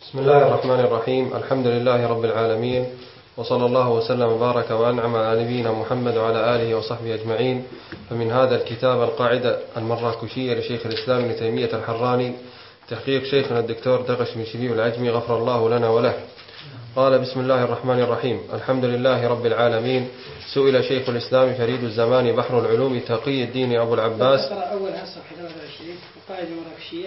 بسم الله الرحمن الرحيم. الحمد لله رب العالمين، وصلى الله وسلم وبارك وأنعم على نبينا محمد وعلى آله وصحبه أجمعين. فمن هذا الكتاب القاعدة المراكشية لشيخ الإسلام ابن تيمية الحراني، تحقيق شيخنا الدكتور دغش بن شبيب العجمي غفر الله لنا وله. قال: بسم الله الرحمن الرحيم. الحمد لله رب العالمين. سئل شيخ الإسلام فريد الزمان بحر العلوم تقي الدين أبو العباس. أولها صفحة 23 القاعدة المراكشية.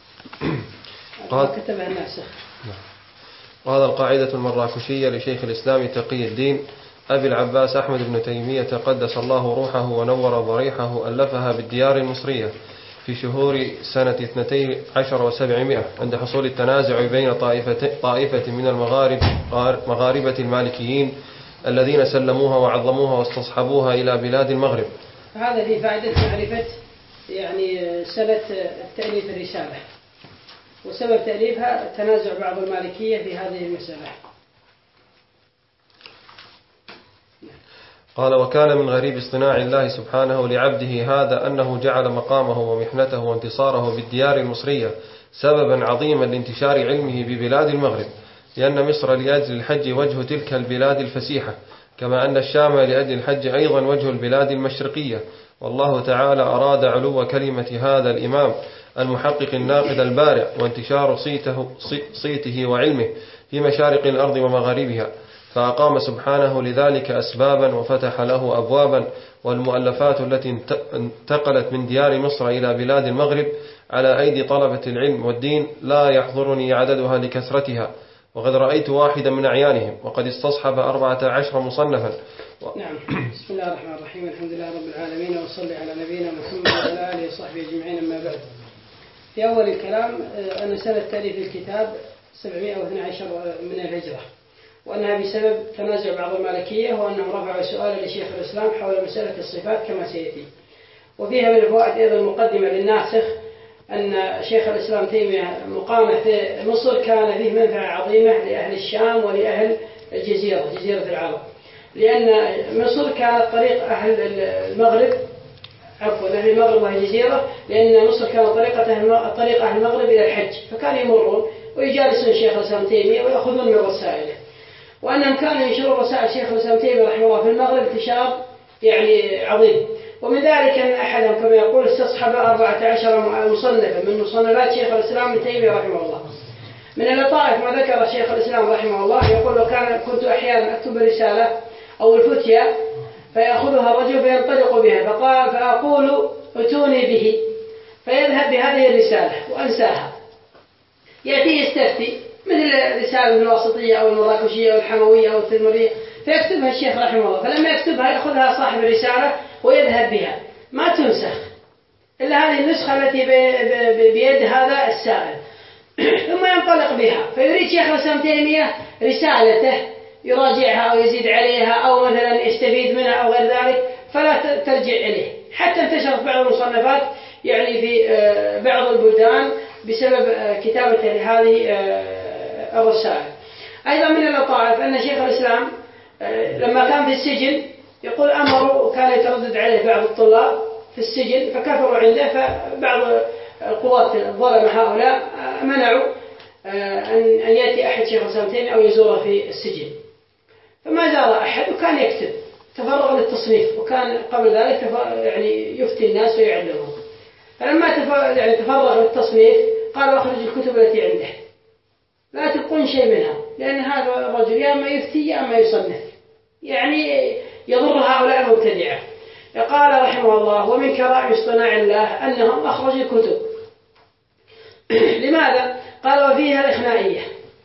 كتبها الناسخ. وهذا القاعدة المراكشية لشيخ الإسلام تقي الدين أبي العباس أحمد بن تيمية قدس الله روحه ونور ضريحه، ألفها بالديار المصرية في شهور سنة 12 و700 عند حصول التنازع بين طائفة من مغاربة المالكيين الذين سلموها وعظموها واستصحبوها إلى بلاد المغرب. هذا في فائدة معرفة سنة تأليف الرسالة، وسبب تأليفها تنازع بعض المالكية في هذه المسألة. قال: وكان من غريب اصطناع الله سبحانه لعبده هذا أنه جعل مقامه ومحنته وانتصاره بالديار المصرية سببا عظيما لانتشار علمه ببلاد المغرب، لأن مصر لأجل الحج وجه تلك البلاد الفسيحة، كما أن الشام لأجل الحج أيضا وجه البلاد المشرقية. والله تعالى أراد علو كلمة هذا الإمام المحقق الناقد البارع وانتشار صيته وعلمه في مشارق الأرض ومغاربها، فأقام سبحانه لذلك أسبابا وفتح له أبوابا. والمؤلفات التي انتقلت من ديار مصر إلى بلاد المغرب على أيدي طلبة العلم والدين لا يحضرني عددها لكثرتها، وقد رأيت واحدا من أعيانهم، وقد استصحب 14 مصنفا. نعم. بسم الله الرحمن الرحيم. الحمد لله رب العالمين، وصلي على نبينا محمد وعلى آله وصحبه أجمعين. أما بعد، في أول الكلام أن سنة تأليف الكتاب 712 من الهجرة، وأنها بسبب تنازع بعض المالكية، وأنهم رفعوا سؤالا لشيخ الإسلام حول مسألة الصفات كما سيأتي. وفيها من الفوائد أيضا مقدمة للناسخ أن شيخ الإسلام تيمية مقامه في مصر كان فيه منفعة عظيمة لأهل الشام ولأهل الجزيرة، جزيرة العرب، لأن مصر كانت طريق أهل المغرب، أهل المغرب وهي جزيرة، لأن مصر كانت طريق أهل المغرب إلى الحج، فكانوا يمرون ويجالسون شيخ الإسلام تيمية ويأخذون من رسائله، وأنهم كانوا ينشرون رسائل شيخ الإسلام تيمية رحمه الله في المغرب انتشار عظيم. ومن ذلك أن أحدهم كما يقول استصحب 14 مصنفا من مصنفات شيخ الإسلام ابن تيمية رحمه الله. من اللطائف ما ذكر شيخ الإسلام رحمه الله، يقول: كنت أحيانا أكتب رسالة أو الفتية فيأخذها الرجل فينطلق بها، فأقول اتوني به، فيذهب بهذه الرسالة وأنساها، يأتي يستفتي مثل رسالة الواسطية أو المراكشية أو الحموية أو التدمرية، فيكتبها الشيخ رحمه الله، فلما يكتبها يأخذها صاحب الرسالة ويذهب بها، ما تنسخ إلا هذه النسخة التي بيد هذا السائل، ثم ينطلق بها. فيريد شيخ الإسلام تيمية رسالته يراجعها أو يزيد عليها أو مثلا يستفيد منها أو غير ذلك، فلا ترجع إليه، حتى انتشرت بعض المصنفات في بعض البلدان بسبب كتابة هذه الرسائل. أيضا من اللطائف أن شيخ الإسلام لما كان في السجن يقول أمره، وكان يتردد عليه بعض الطلاب في السجن فكفروا عنده، فبعض القوات الظلمة هؤلاء منعوا أن يأتي أحد شيخ الإسلام تيمية أو يزوره في السجن، فما زار أحد، وكان يكتب، تفرغ للتصنيف، وكان قبل ذلك يفتي الناس ويعلمهم. فلما تفرغ للتصنيف قال: أخرج الكتب التي عنده، لا تبقون شيء منها، لأن هذا الرجل يا أما يفتي يا أما يصنف، يضر هؤلاء المبتدعة. قال رحمه الله: ومن كرائم اصطناع الله أنهم أخرجوا الكتب. لماذا؟ قال: وفيها الإخنائية.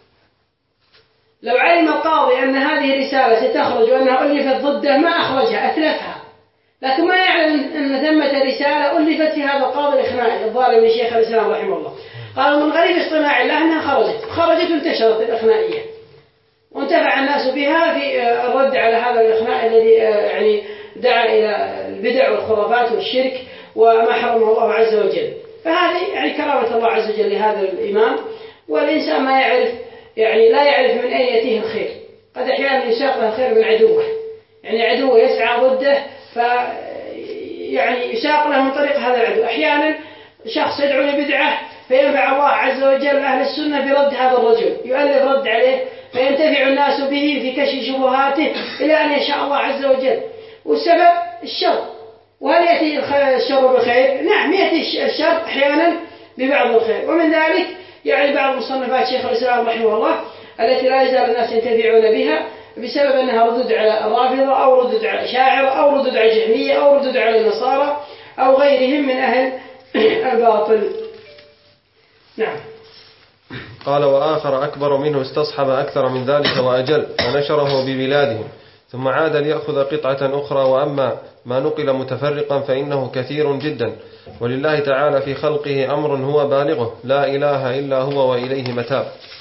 لو علم القاضي أن هذه الرسالة ستخرج وأنها ألفت ضده ما أخرجها، أتلفها، لكن ما يعلم أن ثمة رسالة ألفت في هذا القاضي الإخنائي الظالم لشيخ الإسلام رحمه الله. قالوا: من غريب اصطناع الله أنها خرجت وانتشرت الإخنائية، وانتفع الناس بها في الرد على هذا الإخناء الذي دعا إلى البدع والخرافات والشرك وما حرمه الله عز وجل. فهذه كرامة الله عز وجل لهذا الإمام. والإنسان ما يعرف لا يعرف من أين يأتيه الخير، قد أحيانا يساق له الخير من عدوه، عدوه يسعى ضده يساق له من طريق هذا العدو. أحيانا شخص يدعو لبدعة فينفع الله عز وجل أهل السنة برد هذا الرجل، يؤلف رد عليه فينتفع الناس به في كشف شبهاته إلى أن يشاء الله عز وجل. والسبب الشر. وهل يأتي الشر بخير؟ نعم، يأتي الشر أحيانا ببعض الخير. ومن ذلك يعني بعض مصنفات شيخ الإسلام رحمه الله التي لا يزال الناس ينتفعون بها بسبب أنها ردود على الرافضة أو ردود على الأشاعرة أو ردود على الجهمية أو ردود على النصارى أو غيرهم من أهل الباطل. نعم. قال: وآخر أكبر منه استصحب أكثر من ذلك وأجل ونشره ببلادهم، ثم عاد ليأخذ قطعة أخرى. وأما ما نقل متفرقا فإنه كثير جدا، ولله تعالى في خلقه أمر هو بالغه، لا إله إلا هو وإليه متاب.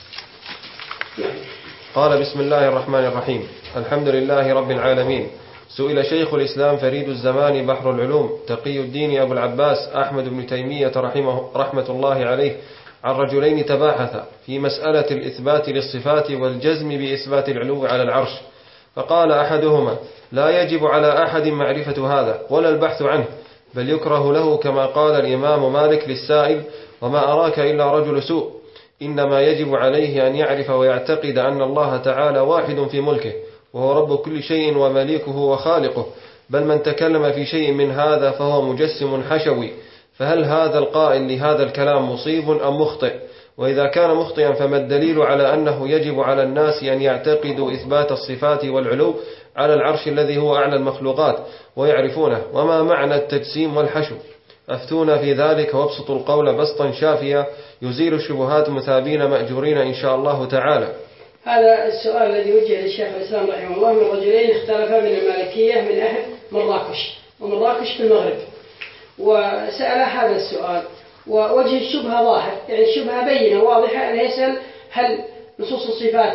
قال: بسم الله الرحمن الرحيم، الحمد لله رب العالمين. سئل شيخ الإسلام فريد الزمان بحر العلوم تقي الدين أبو العباس أحمد بن تيمية رحمة الله عليه عن رجلين تباحثا في مسألة الإثبات للصفات والجزم بإثبات العلو على العرش، فقال أحدهما: لا يجب على أحد معرفة هذا ولا البحث عنه، بل يكره له، كما قال الإمام مالك للسائل: وما أراك إلا رجل سوء. إنما يجب عليه أن يعرف ويعتقد أن الله تعالى واحد في ملكه، وهو رب كل شيء ومليكه وخالقه، بل من تكلم في شيء من هذا فهو مجسم حشوي. فهل هذا القائل لهذا الكلام مصيب أم مخطئ؟ وإذا كان مخطئا فما الدليل على أنه يجب على الناس أن يعتقدوا إثبات الصفات والعلو على العرش الذي هو أعلى المخلوقات ويعرفونه؟ وما معنى التجسيم والحشو؟ أفتونا في ذلك وابسطوا القول بسطا شافيا يزيل الشبهات مثابين مأجورين إن شاء الله تعالى. هذا السؤال الذي وجه للشيخ الإسلام رحمه الله من رجلين اختلفا من المالكية من أهل مراكش، ومراكش في المغرب، وسأل هذا السؤال. ووجه الشبهة ظاهر، يعني الشبهة بينة واضحة، أن يسأل هل نصوص الصفات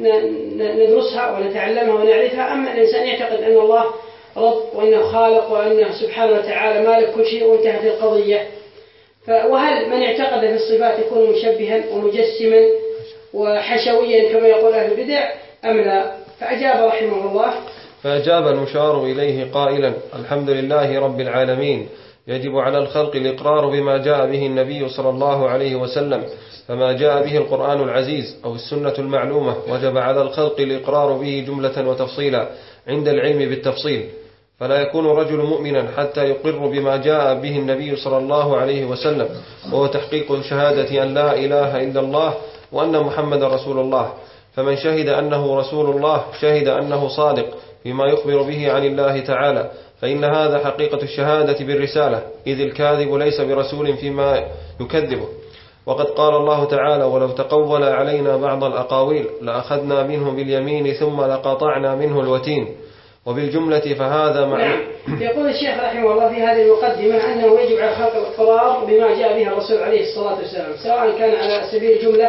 ندرسها ونتعلمها ونعرفها، أما الإنسان يعتقد أن الله رب وأنه خالق وأنه سبحانه وتعالى مالك كل شيء وانتهت القضية. وهل من اعتقد في الصفات يكون مشبها ومجسما وحشويا كما يقول أهل البدع أم لا؟ فأجاب رحمه الله: فأجاب المشار إليه قائلا: الحمد لله رب العالمين، يجب على الخلق الإقرار بما جاء به النبي صلى الله عليه وسلم، فما جاء به القرآن العزيز أو السنة المعلومة وجب على الخلق الإقرار به جملة وتفصيلا عند العلم بالتفصيل، فلا يكون رجل مؤمنا حتى يقر بما جاء به النبي صلى الله عليه وسلم، وهو تحقيق شهادة أن لا إله إلا الله وأن محمد رسول الله. فمن شهد أنه رسول الله شهد أنه صادق فيما يخبر به عن الله تعالى، فإن هذا حقيقة الشهادة بالرسالة، إذ الكاذب ليس برسول فيما يكذبه. وقد قال الله تعالى: ولو تقول علينا بعض الأقاويل لأخذنا منه باليمين ثم لقطعنا منه الوتين. وبالجملة فهذا معنى. يقول الشيخ رحمه الله في هذه المقدمة أنه يجب على الخلق الإقرار بما جاء به الرسول عليه الصلاة والسلام، سواء كان على سبيل الجملة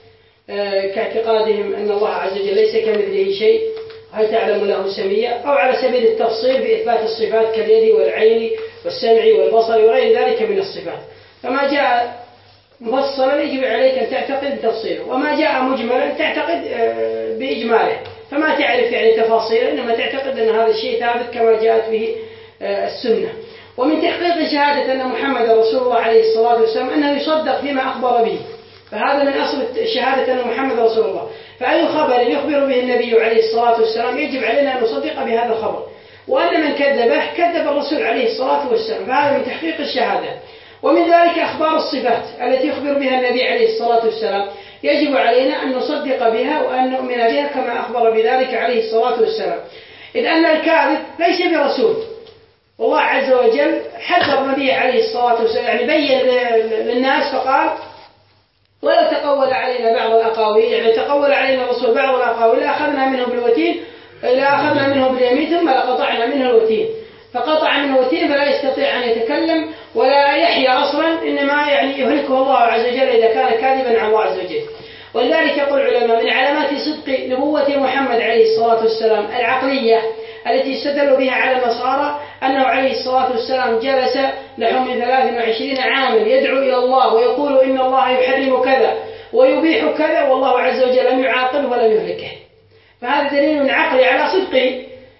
كاعتقادهم أن الله عز وجل ليس كمثله شيء هل تعلم له سمية، أو على سبيل التفصيل بإثبات الصفات كاليد والعين والسمع والبصر وغير ذلك من الصفات. فما جاء مفصلا يجب عليك أن تعتقد تفصيله، وما جاء مجملا تعتقد بإجماله، فما تعرف يعني تفاصيله، إنما تعتقد أن هذا الشيء ثابت كما جاءت به السنة. ومن تحقيق شهادة أن محمد رسول الله عليه الصلاة والسلام أنه يصدق فيما أخبر به، فهذا من أصل شهادة أن محمد رسول الله. فأي خبر يخبر به النبي عليه الصلاة والسلام يجب علينا أن نصدق بهذا الخبر، وأن من كذبه كذب الرسول عليه الصلاة والسلام، فهذا من تحقيق الشهادة. ومن ذلك أخبار الصفات التي يخبر بها النبي عليه الصلاة والسلام يجب علينا أن نصدق بها وأن نؤمن بها كما أخبر بذلك عليه الصلاة والسلام، إذ أن الكاذب ليس برسول. والله عز وجل حذر النبي عليه الصلاة والسلام، يعني بين للناس فقال: ولا تقول علينا بعض الأقاويل، يعني تقول علينا الرسول بعض الأقاويل أخذنا منه بالوتين، إلا أخذنا منه باليمين ثم لقطعنا منه الوتين. فقطع منه الوتين فلا يستطيع أن يتكلم ولا يحيى أصلا، إنما يعني يهلكه الله عز وجل إذا كان كاذبا عن الله عز وجل. ولذلك يقول العلماء من علامات صدق نبوة محمد عليه الصلاة والسلام العقلية التي استدلوا بها على النصارى أنه عليه الصلاة والسلام جلس نحو من 23 عاما يدعو إلى الله ويقول إن الله يحرم كذا ويبيح كذا والله عز وجل لم يعاقبه ولم يهلكه. فهذا دليل عقلي على صدقه،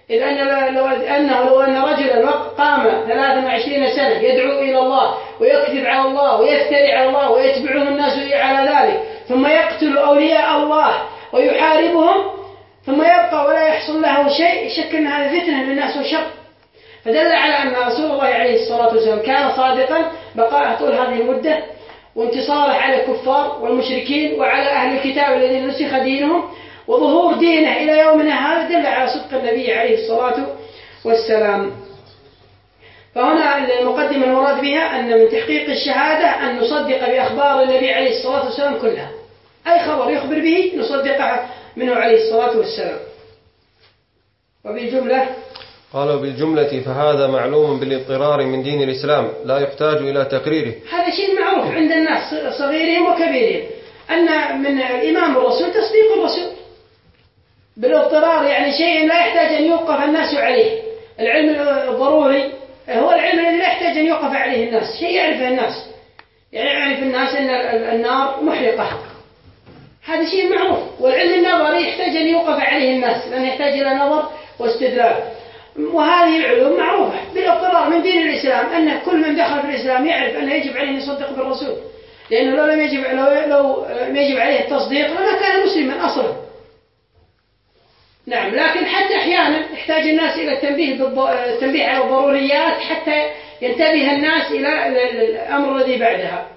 إذ لو أن رجلا قام 23 سنة يدعو إلى الله ويكذب على الله ويفتري على الله ويتبعه الناس على ذلك، ثم يقتل أولياء الله ويحاربهم، ثم يبقى ولا يحصل له شيء، شك أن هذا فتنة للناس وشر. فدل على أن رسول الله عليه الصلاة والسلام كان صادقا بقاء طول هذه المدة، وانتصاره على الكفار والمشركين وعلى أهل الكتاب الذين نسخ دينهم، وظهور دينه إلى يومنا هذا دل على صدق النبي عليه الصلاة والسلام. فهنا المقدمة المراد بها أن من تحقيق الشهادة أن نصدق بأخبار النبي عليه الصلاة والسلام كلها، أي خبر يخبر به نصدقه منه عليه الصلاة والسلام. وبالجملة قالوا بالجملة فهذا معلوم بالاضطرار من دين الإسلام لا يحتاج إلى تقريره. هذا شيء معروف عند الناس صغيرهم وكبيرهم، أن من الإمام الرسول تصديق الرسول بالاضطرار، يعني شيء لا يحتاج أن يوقف الناس عليه. العلم الضروري هو العلم الذي لا يحتاج أن يوقف عليه الناس، شيء يعرفه الناس، يعني يعرف الناس أن النار محرقة، هذا شيء معروف. والعلم النظري يحتاج أن يوقف عليه الناس لأنه يحتاج إلى نظر واستدلال. وهذه العلوم معروفة بالاضطرار من دين الإسلام، أن كل من دخل في الإسلام يعرف أنه يجب عليه أن يصدق بالرسول، لأنه لو لم يجب عليه التصديق لما كان مسلما أصلا. نعم، لكن حتى أحيانا يحتاج الناس إلى التنبيه على الضروريات حتى ينتبه الناس إلى الأمر الذي بعدها.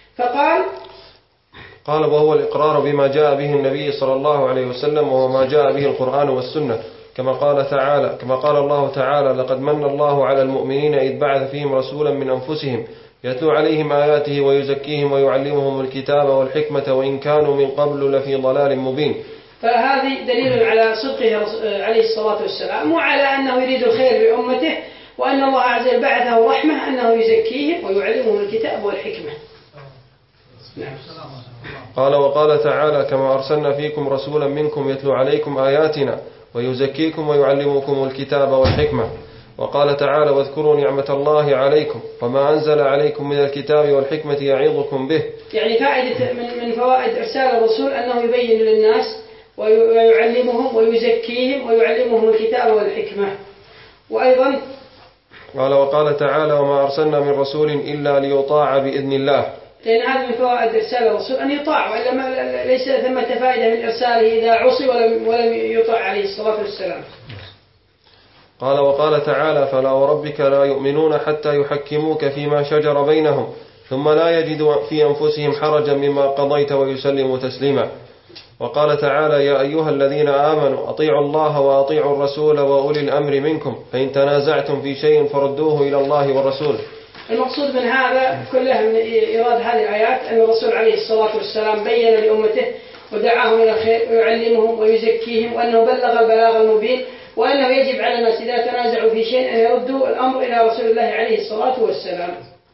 قال وهو الإقرار بما جاء به النبي صلى الله عليه وسلم وما جاء به القرآن والسنة، كما قال الله تعالى لقد من الله على المؤمنين إذ بعث فيهم رسولا من أنفسهم يتلو عليهم آياته ويزكيهم ويعلمهم الكتاب والحكمة وإن كانوا من قبل لفي ضلال مبين. فهذه دليل على صدقه عليه الصلاة والسلام، وعلى أنه يريد الخير لأمته، وأن الله عز وجل بعثه رحمة أنه يزكيهم ويعلمهم الكتاب والحكمة. نعم. قال وقال تعالى كما أرسلنا فيكم رسولا منكم يتلو عليكم آياتنا ويزكيكم ويعلمكم الكتاب والحكمة. وقال تعالى واذكروا نعمة الله عليكم وما أنزل عليكم من الكتاب والحكمة يعظكم به. يعني فائدة من فوائد إرسال الرسول أنه يبين للناس ويعلمهم ويزكيهم ويعلمهم الكتاب والحكمة. وأيضا قال وقال تعالى وما أرسلنا من رسول إلا ليطاع بإذن الله، لأن هذا من فوائد إرسال الرسول أن يطاع، وإلا ليس ثمة فائدة من إرساله إذا عصي ولم يطاع عليه الصلاة والسلام. قال وقال تعالى فلا وربك لا يؤمنون حتى يحكموك فيما شجر بينهم ثم لا يجدوا في أنفسهم حرجا مما قضيت ويسلموا تسليما. وقال تعالى يا أيها الذين آمنوا أطيعوا الله وأطيعوا الرسول وأولي الأمر منكم فإن تنازعتم في شيء فردوه إلى الله والرسول. المقصود من هذا كله من إيراد هذه الآيات أن الرسول عليه الصلاة والسلام بين لأمته ودعاهم إلى الخير ويعلمهم ويزكيهم، وأنه بلغ البلاغ المبين، وأنه يجب على الناس إذا تنازعوا في شيء أن يردوا الأمر إلى رسول الله عليه الصلاة والسلام.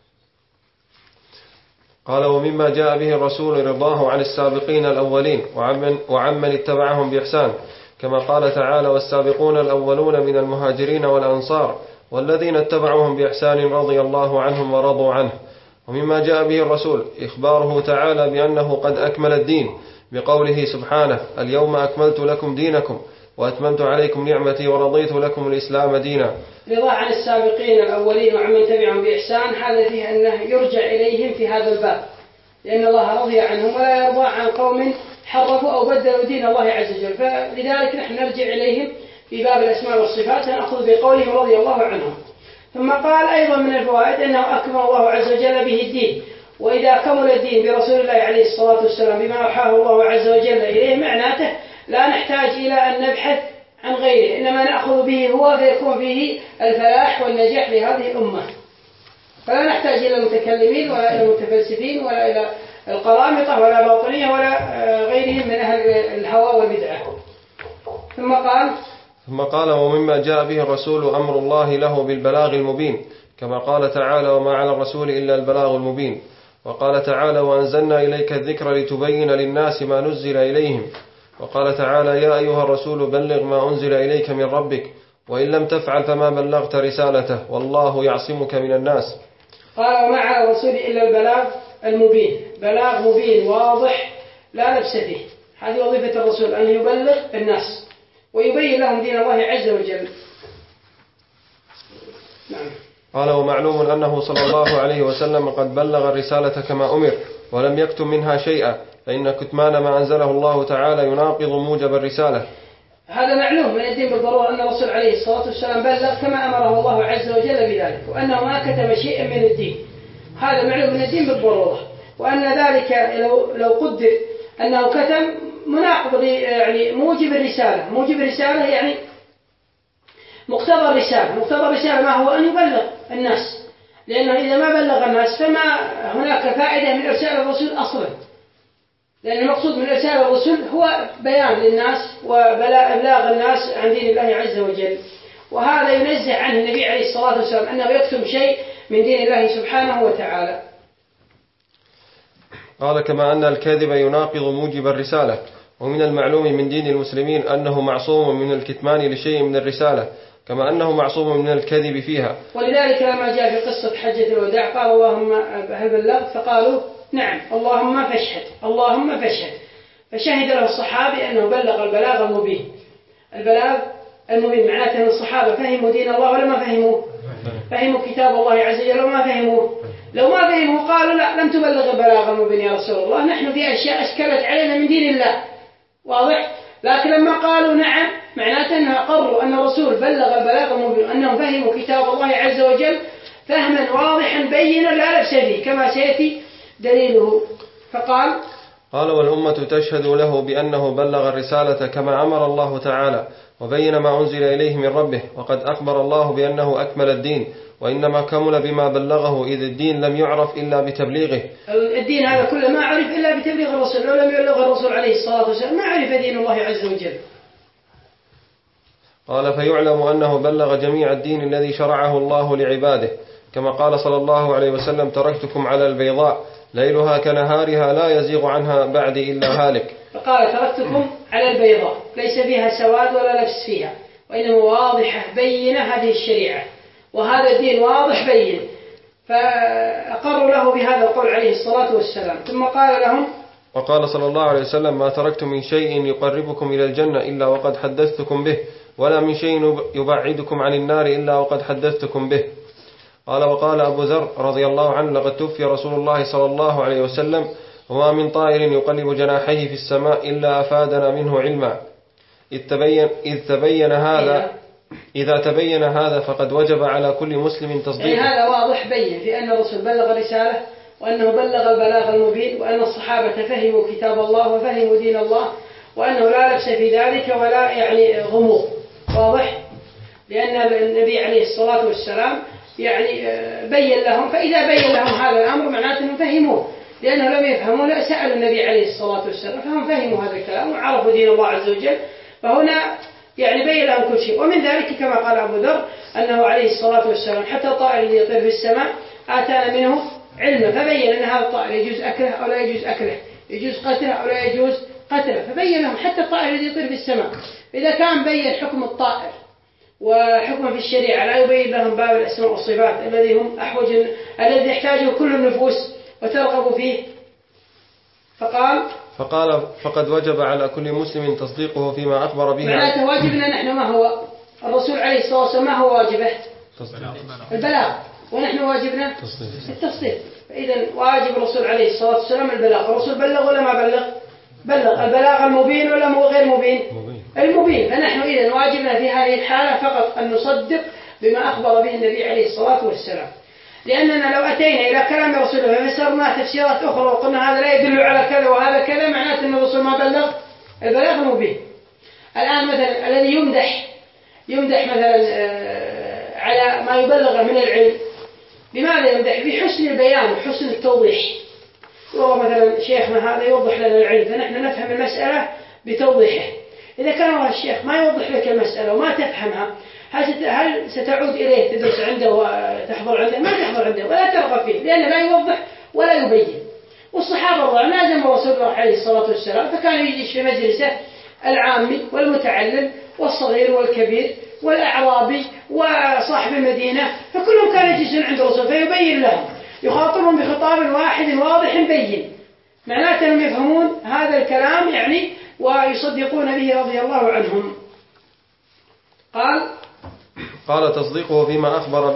قال ومما جاء به الرسول رضاه عن السابقين الأولين وعمن اتبعهم بإحسان، كما قال تعالى والسابقون الأولون من المهاجرين والأنصار والذين اتبعوهم بإحسان رضي الله عنهم ورضوا عنه. ومما جاء به الرسول إخباره تعالى بأنه قد أكمل الدين بقوله سبحانه اليوم أكملت لكم دينكم وأتممت عليكم نعمتي ورضيت لكم الإسلام دينا. رضا عن السابقين الأولين وعمن تبعهم بإحسان هذا فيه أنه يرجع إليهم في هذا الباب، لأن الله رضي عنهم ولا يرضى عن قوم حرفوا أو بدلوا دين الله عز وجل، فلذلك نحن نرجع إليهم في باب الأسماء والصفات نأخذ بقولهم رضي الله عنهم. ثم قال أيضا من الفوائد أنه أكمل الله عز وجل به الدين، وإذا كمل الدين برسول الله عليه الصلاة والسلام بما أوحاه الله عز وجل إليه معناته لا نحتاج إلى أن نبحث عن غيره، إنما نأخذ به هو فيكون فيه الفلاح والنجاح لهذه الأمة. فلا نحتاج إلى المتكلمين ولا إلى المتفلسفين ولا إلى القرامطة ولا باطنية ولا غيرهم من أهل الهوى والبدعة. ثم قال ومما جاء به الرسول أمر الله له بالبلاغ المبين، كما قال تعالى وما على الرسول إلا البلاغ المبين. وقال تعالى وأنزلنا إليك الذكر لتبين للناس ما نزل إليهم. وقال تعالى يا أيها الرسول بلغ ما أنزل إليك من ربك وإن لم تفعل فما بلغت رسالته والله يعصمك من الناس. قال وما على الرسول إلا البلاغ المبين، بلاغ مبين واضح لا لبس فيه، هذه وظيفة الرسول أن يبلغ الناس ويبين لهم دين الله عز وجل. نعم. قال: ومعلوم أنه صلى الله عليه وسلم قد بلغ الرسالة كما أمر ولم يكتم منها شيئا، فإن كتمان ما أنزله الله تعالى يناقض موجب الرسالة. هذا معلوم من الدين بالضرورة أن الرسول عليه الصلاة والسلام بلغ كما أمره الله عز وجل بذلك، وأنه ما كتم شيئا من الدين. هذا معلوم من الدين بالضرورة، وأن ذلك لو قدر أنه كتم مناقض يعني موجب الرسالة. موجب الرسالة يعني مقتضى الرسالة. مقتضى الرسالة ما هو؟ أن يبلغ الناس، لأنه إذا ما بلغ الناس فما هناك فائدة من إرسال الرسول أصلا، لأن المقصود من إرسال الرسل هو بيان للناس وإبلاغ الناس عن دين الله عز وجل. وهذا ينزه عنه النبي عليه الصلاة والسلام أنه يكتم شيء من دين الله سبحانه وتعالى. قال: كما أن الكذب يناقض موجب الرسالة، ومن المعلوم من دين المسلمين أنه معصوم من الكتمان لشيء من الرسالة، كما أنه معصوم من الكذب فيها. ولذلك لما جاء في قصة حجة الوداع قال: اللهم هل بلغت؟ فقالوا: نعم. اللهم فاشهد، اللهم فاشهد. فشهد له الصحابي أنه بلغ البلاغ المبين. البلاغ المبين معناته أن الصحابة فهموا دين الله ولا ما فهموا؟ فهموا كتاب الله عز وجل وما فهموه. لو ما فهموا قالوا: لا، لم تبلغ البلاغ المبين يا رسول الله، نحن في أشياء أشكلت علينا من دين الله. واضح؟ لكن لما قالوا نعم معناته أنهم أقروا أن الرسول بلغ البلاغ المبين، أنهم فهموا كتاب الله عز وجل فهما واضحا بينا لا لبس فيه، كما سيأتي دليله. فقال: والأمة تشهد له بأنه بلغ الرسالة كما أمر الله تعالى، وبين ما أنزل إليه من ربه، وقد أخبر الله بأنه أكمل الدين، وإنما كمل بما بلغه، إذ الدين لم يعرف إلا بتبليغه. الدين هذا كله ما عرف إلا بتبليغ الرسول، لو لم يبلغ الرسول عليه الصلاة والسلام ما عرف دين الله عز وجل. قال: فيعلم أنه بلغ جميع الدين الذي شرعه الله لعباده، كما قال صلى الله عليه وسلم: تركتكم على البيضاء ليلها كنهارها لا يزيغ عنها بعد إلا هالك. فقال: تركتكم على البيضاء، ليس فيها سواد ولا لبس فيها، وإنما واضحة بينة هذه الشريعة، وهذا الدين واضح بين. فأقروا له بهذا القول عليه الصلاة والسلام. ثم قال لهم: وقال صلى الله عليه وسلم: ما تركت من شيء يقربكم إلى الجنة إلا وقد حدثتكم به، ولا من شيء يبعدكم عن النار إلا وقد حدثتكم به. قال: وقال أبو ذر رضي الله عنه: لقد توفي رسول الله صلى الله عليه وسلم، وما من طائر يقلب جناحيه في السماء إلا أفادنا منه علما. إذا تبين هذا فقد وجب على كل مسلم تصديقه. يعني هذا واضح بين في أن الرسول بلغ الرسالة، وأنه بلغ البلاغ المبين، وأن الصحابة فهموا كتاب الله وفهموا دين الله، وأنه لا لبس في ذلك ولا يعني غموض. واضح؟ لأن النبي عليه الصلاة والسلام يعني بين لهم، فإذا بين لهم هذا الأمر معناته أنهم فهموه، لأنه لم يفهموا لا سألوا النبي عليه الصلاة والسلام، فهم فهموا هذا الكلام وعرفوا دين الله عز وجل. فهنا يعني بين لهم كل شيء. ومن ذلك كما قال أبو ذر أنه عليه الصلاة والسلام حتى الطائر الذي يطير في السماء آتانا منه علما، فبين أن هذا الطائر يجوز أكله أو لا يجوز أكله، يجوز قتله أو لا يجوز قتله، فبين لهم حتى الطائر الذي يطير في السماء. إذا كان بين حكم الطائر وحكم في الشريعة لا يبين لهم باب الأسماء والصفات الذي هم الذي يحتاجه كل النفوس وترغب فيه. فقال: فقد وجب على كل مسلم تصديقه فيما أخبر به. معناته واجبنا نحن ما هو؟ الرسول عليه الصلاة والسلام ما هو واجبه؟ البلاغ. ونحن واجبنا التصديق. فإذا واجب الرسول عليه الصلاة والسلام البلاغ. الرسول بلغ ولا ما بلغ؟ بلغ. البلاغ المبين ولا غير مبين؟ المبين. فنحن إذا واجبنا في هذه الحالة فقط أن نصدق بما أخبر به النبي عليه الصلاة والسلام، لأننا لو أتينا إلى كلام الرسول ففسرنا تفسيرات أخرى وقلنا هذا لا يدل على كذا وهذا كذا، معناته أن الرسول ما بلغ البلاغ المبين. الآن مثلا الذي يمدح مثلا على ما يبلغ من العلم، لماذا يمدح؟ بحسن البيان وحسن التوضيح. والله مثلا شيخنا هذا يوضح لنا العلم فنحن نفهم المسألة بتوضيحه. إذا كان الله الشيخ ما يوضح لك المسألة وما تفهمها، هل ستعود إليه تدرس عنده وتحضر عنده؟ ما تحضر عنده ولا ترغب فيه، لأنه لا يوضح ولا يبين. والصحابة الله لازم رسول الله عليه الصلاة والسلام، فكان يجلس في مجلسه العامي والمتعلم والصغير والكبير والأعرابي وصاحب المدينة، فكلهم كانوا يجلسون عند الرسول فيبين لهم، يخاطبهم بخطاب واحد واضح بين، معناته أنهم يفهمون هذا الكلام يعني ويصدقون به رضي الله عنهم. قال تصديقه فيما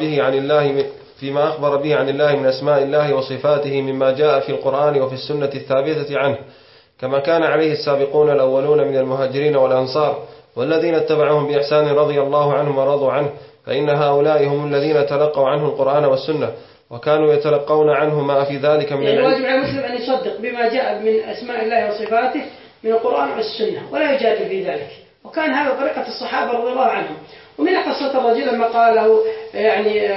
أخبر به عن الله من أسماء الله وصفاته مما جاء في القرآن وفي السنة الثابتة عنه، كما كان عليه السابقون الأولون من المهاجرين والأنصار والذين اتبعهم بإحسان رضي الله عنهم ورضوا عنه، فإن هؤلاء هم الذين تلقوا عنه القرآن والسنة وكانوا يتلقون عنه ما في ذلك من العلم. الواجب على المسلم أن يصدق بما جاء من أسماء الله وصفاته من القرآن والسنة ولا يجادل في ذلك، وكان هذا طريقة الصحابة رضي الله عنهم. ومن قصة الرجل لما قال له يعني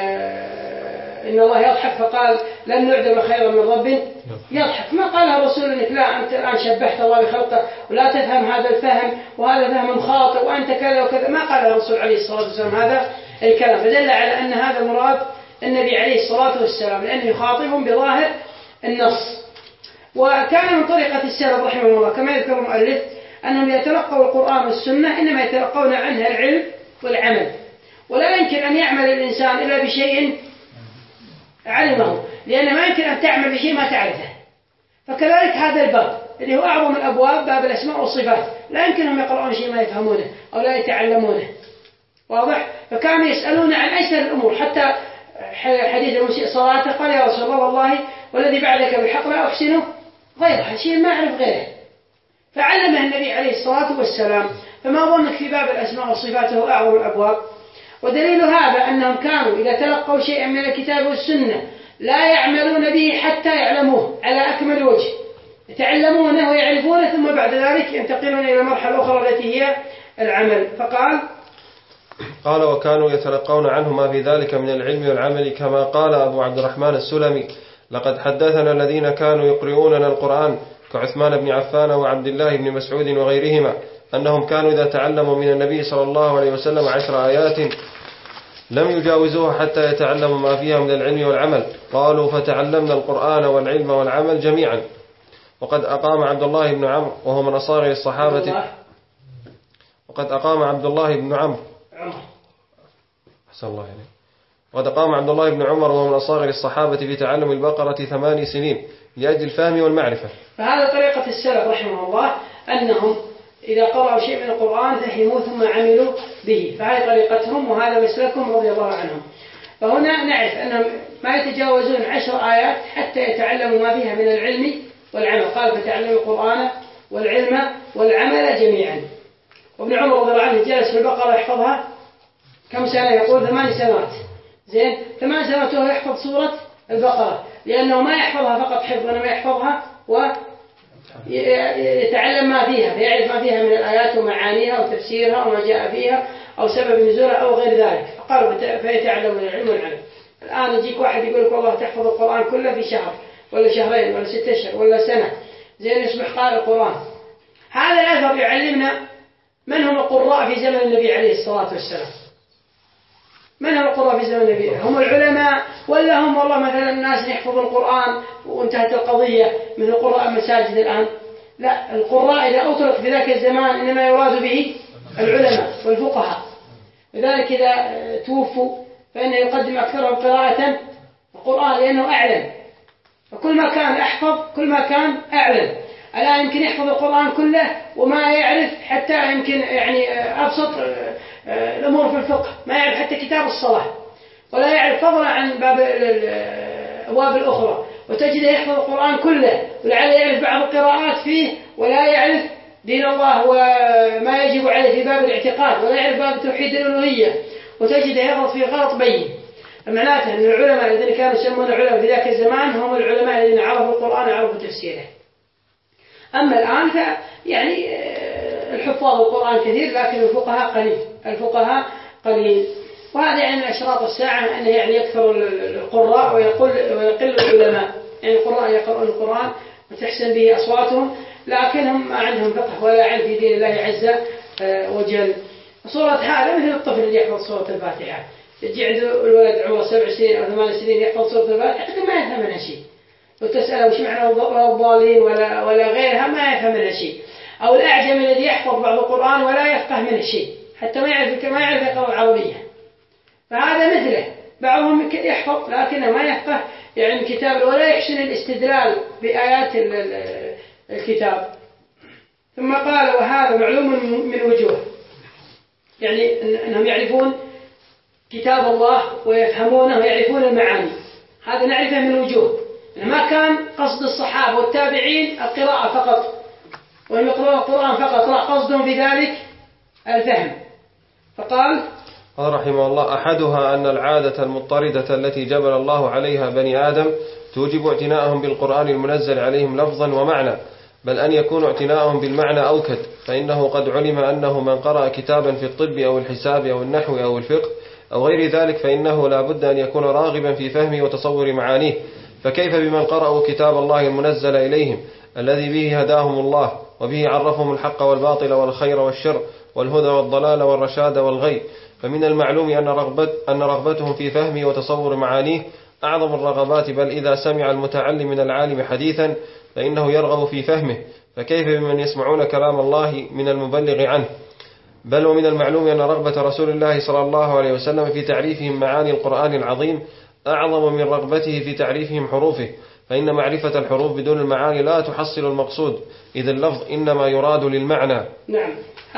إن الله يضحك فقال لن نعدم خيرا من رب يضحك، ما قالها الرسول إنك لا أنت الآن شبهت الله بخلقه ولا تفهم هذا الفهم وهذا فهم خاطئ وأنت كذا وكذا، ما قال الرسول عليه الصلاة والسلام هذا الكلام، فدل على أن هذا مراد النبي عليه الصلاة والسلام لأنه يخاطبهم بظاهر النص. وكان من طريقة السلف رحمه الله كما يذكر المؤلف أنهم يتلقوا القرآن والسنة إنما يتلقون عنها العلم والعمل، ولا يمكن أن يعمل الإنسان إلا بشيء علمه، لأن ما يمكن أن تعمل بشيء ما تعرفه. فكذلك هذا الباب اللي هو أعظم الأبواب باب الأسماء والصفات لا يمكنهم يقرؤون شيء ما يفهمونه أو لا يتعلمونه، واضح؟ فكانوا يسألون عن أيسر الأمور، حتى حديث المسيء صلاته قال يا رسول الله والله والذي بعدك بالحق لا أحسنه غيره، شيء ما أعرف غيره، فعلمه النبي عليه الصلاة والسلام. فما ظنك في باب الأسماء والصفات هو أعظم الأبواب. ودليل هذا أنهم كانوا إذا تلقوا شيئا من الكتاب والسنة لا يعملون به حتى يعلموه على أكمل وجه، يتعلمونه ويعرفونه ثم بعد ذلك ينتقلون إلى المرحلة الأخرى التي هي العمل. قال وكانوا يتلقون عنه ما في ذلك من العلم والعمل، كما قال أبو عبد الرحمن السلمي لقد حدثنا الذين كانوا يقرؤوننا القرآن كعثمان بن عفان وعبد الله بن مسعود وغيرهما أنهم كانوا إذا تعلموا من النبي صلى الله عليه وسلم 10 آيات لم يجاوزوها حتى يتعلموا ما فيها من العلم والعمل. قالوا فتعلمنا القرآن والعلم والعمل جميعا. وقد أقام عبد الله بن عمرو وهو من أصاغر الصحابة وقد أقام عبد الله بن عمرو وهو من أصاغر الصحابة في تعلم البقرة 8 سنين لأجل الفهم والمعرفة. فهذا طريقة السلف رحمه الله أنهم إذا قرأوا شيء من القرآن فهموا ثم عملوا به، فهذه طريقتهم وهذا مسلكهم رضي الله عنهم. فهنا نعرف أنهم ما يتجاوزون 10 آيات حتى يتعلموا ما فيها من العلم والعمل. قال فتعلموا القرآن والعلم والعمل جميعا. وابن عمر رضي الله عنه جلس في البقرة يحفظها كم سنة؟ يقول 8 سنوات. زين 8 سنوات وهو يحفظ سورة البقرة، لأنه ما يحفظها فقط حفظ وإنما يحفظها ويتعلم ما فيها، فيعرف ما فيها من الآيات ومعانيها وتفسيرها وما جاء فيها أو سبب نزولها أو غير ذلك. فقالوا فيتعلم العلم والعمل. الآن يجيك واحد يقول لك والله تحفظ القرآن كله في شهر ولا شهرين ولا 6 أشهر ولا سنة، زين يصبح قارئ القرآن. هذا الأثر يعلمنا من هم القراء في زمن النبي عليه الصلاة والسلام. من هم القراء في زمن النبي؟ هم العلماء ولا هم والله مثلا الناس يحفظون القرآن وانتهت القضية مثل قراء المساجد الآن؟ لا، القراء إذا أطلق في ذاك الزمان إنما يراد به العلماء والفقهاء، لذلك إذا توفوا فإنه يقدم أكثرهم قراءة القرآن لأنه أعلم، فكل ما كان أحفظ كل ما كان أعلم. الآن يمكن يحفظ القرآن كله وما يعرف حتى يمكن يعني أبسط الأمور في الفقه، ما يعرف حتى كتاب الصلاة ولا يعرف فضلا عن باب الأبواب الأخرى، وتجده يحفظ القرآن كله ولعله يعرف بعض القراءات فيه ولا يعرف دين الله وما يجب عليه في باب الاعتقاد ولا يعرف باب توحيد الألوهية، وتجده يغلط في غلط بين. معناته أن العلماء الذين كانوا يسمون العلماء في ذاك الزمان هم العلماء الذين عرفوا القرآن وعرفوا تفسيره. أما الآن يعني الحفاظ القرآن كثير لكن الفقهاء قليل. وهذا يعني من أشراط الساعة أنه يعني يكثر القراء ويقل العلماء. يعني القراء يقرؤون القرآن وتحسن به أصواتهم لكنهم ما عندهم فقه ولا علم في دين الله عز وجل. صورة هذا مثل الطفل اللي يحفظ سورة الفاتحة، يجي عنده الولد عمره 7 سنين أو 8 سنين يحفظ سورة الفاتحة ما يفهم منها شيء، وتسأله وش معنى الضالين ولا غيرها ما يفهم منها شيء. أو الأعجم الذي يحفظ بعض القرآن ولا يفقه منه شيء حتى ما يعرف يقرأ العربية، فهذا مثله. بعضهم يحفظ لكنه ما يفقه يعني الكتاب ولا يحسن الاستدلال بآيات الكتاب. ثم قال وهذا معلوم من وجوه، يعني أنهم يعرفون كتاب الله ويفهمونه ويعرفون المعاني، هذا نعرفه من وجوه. ما كان قصد الصحابة والتابعين القراءة فقط وأن يقرأوا القرآن فقط، لا، قصدهم في ذلك الفهم. فقال رحمه الله: أحدها أن العادة المضطردة التي جبل الله عليها بني آدم توجب اعتناءهم بالقرآن المنزل عليهم لفظا ومعنى، بل أن يكون اعتناءهم بالمعنى أوكد، فإنه قد علم أنه من قرأ كتابا في الطب أو الحساب أو النحو أو الفقه أو غير ذلك فإنه لا بد أن يكون راغبا في فهمه وتصور معانيه، فكيف بمن قرأوا كتاب الله المنزل إليهم الذي به هداهم الله وبه عرفهم الحق والباطل والخير والشر والهدى والضلال والرشاد والغي. فمن المعلوم أن رغبتهم في فهمه وتصور معانيه أعظم الرغبات، بل إذا سمع المتعلم من العالم حديثا فإنه يرغب في فهمه، فكيف بمن يسمعون كلام الله من المبلغ عنه. بل ومن المعلوم أن رغبة رسول الله صلى الله عليه وسلم في تعريفهم معاني القرآن العظيم أعظم من رغبته في تعريفهم حروفه، فإن معرفة الحروف بدون المعاني لا تحصل المقصود، إذ اللفظ إنما يراد للمعنى. نعم،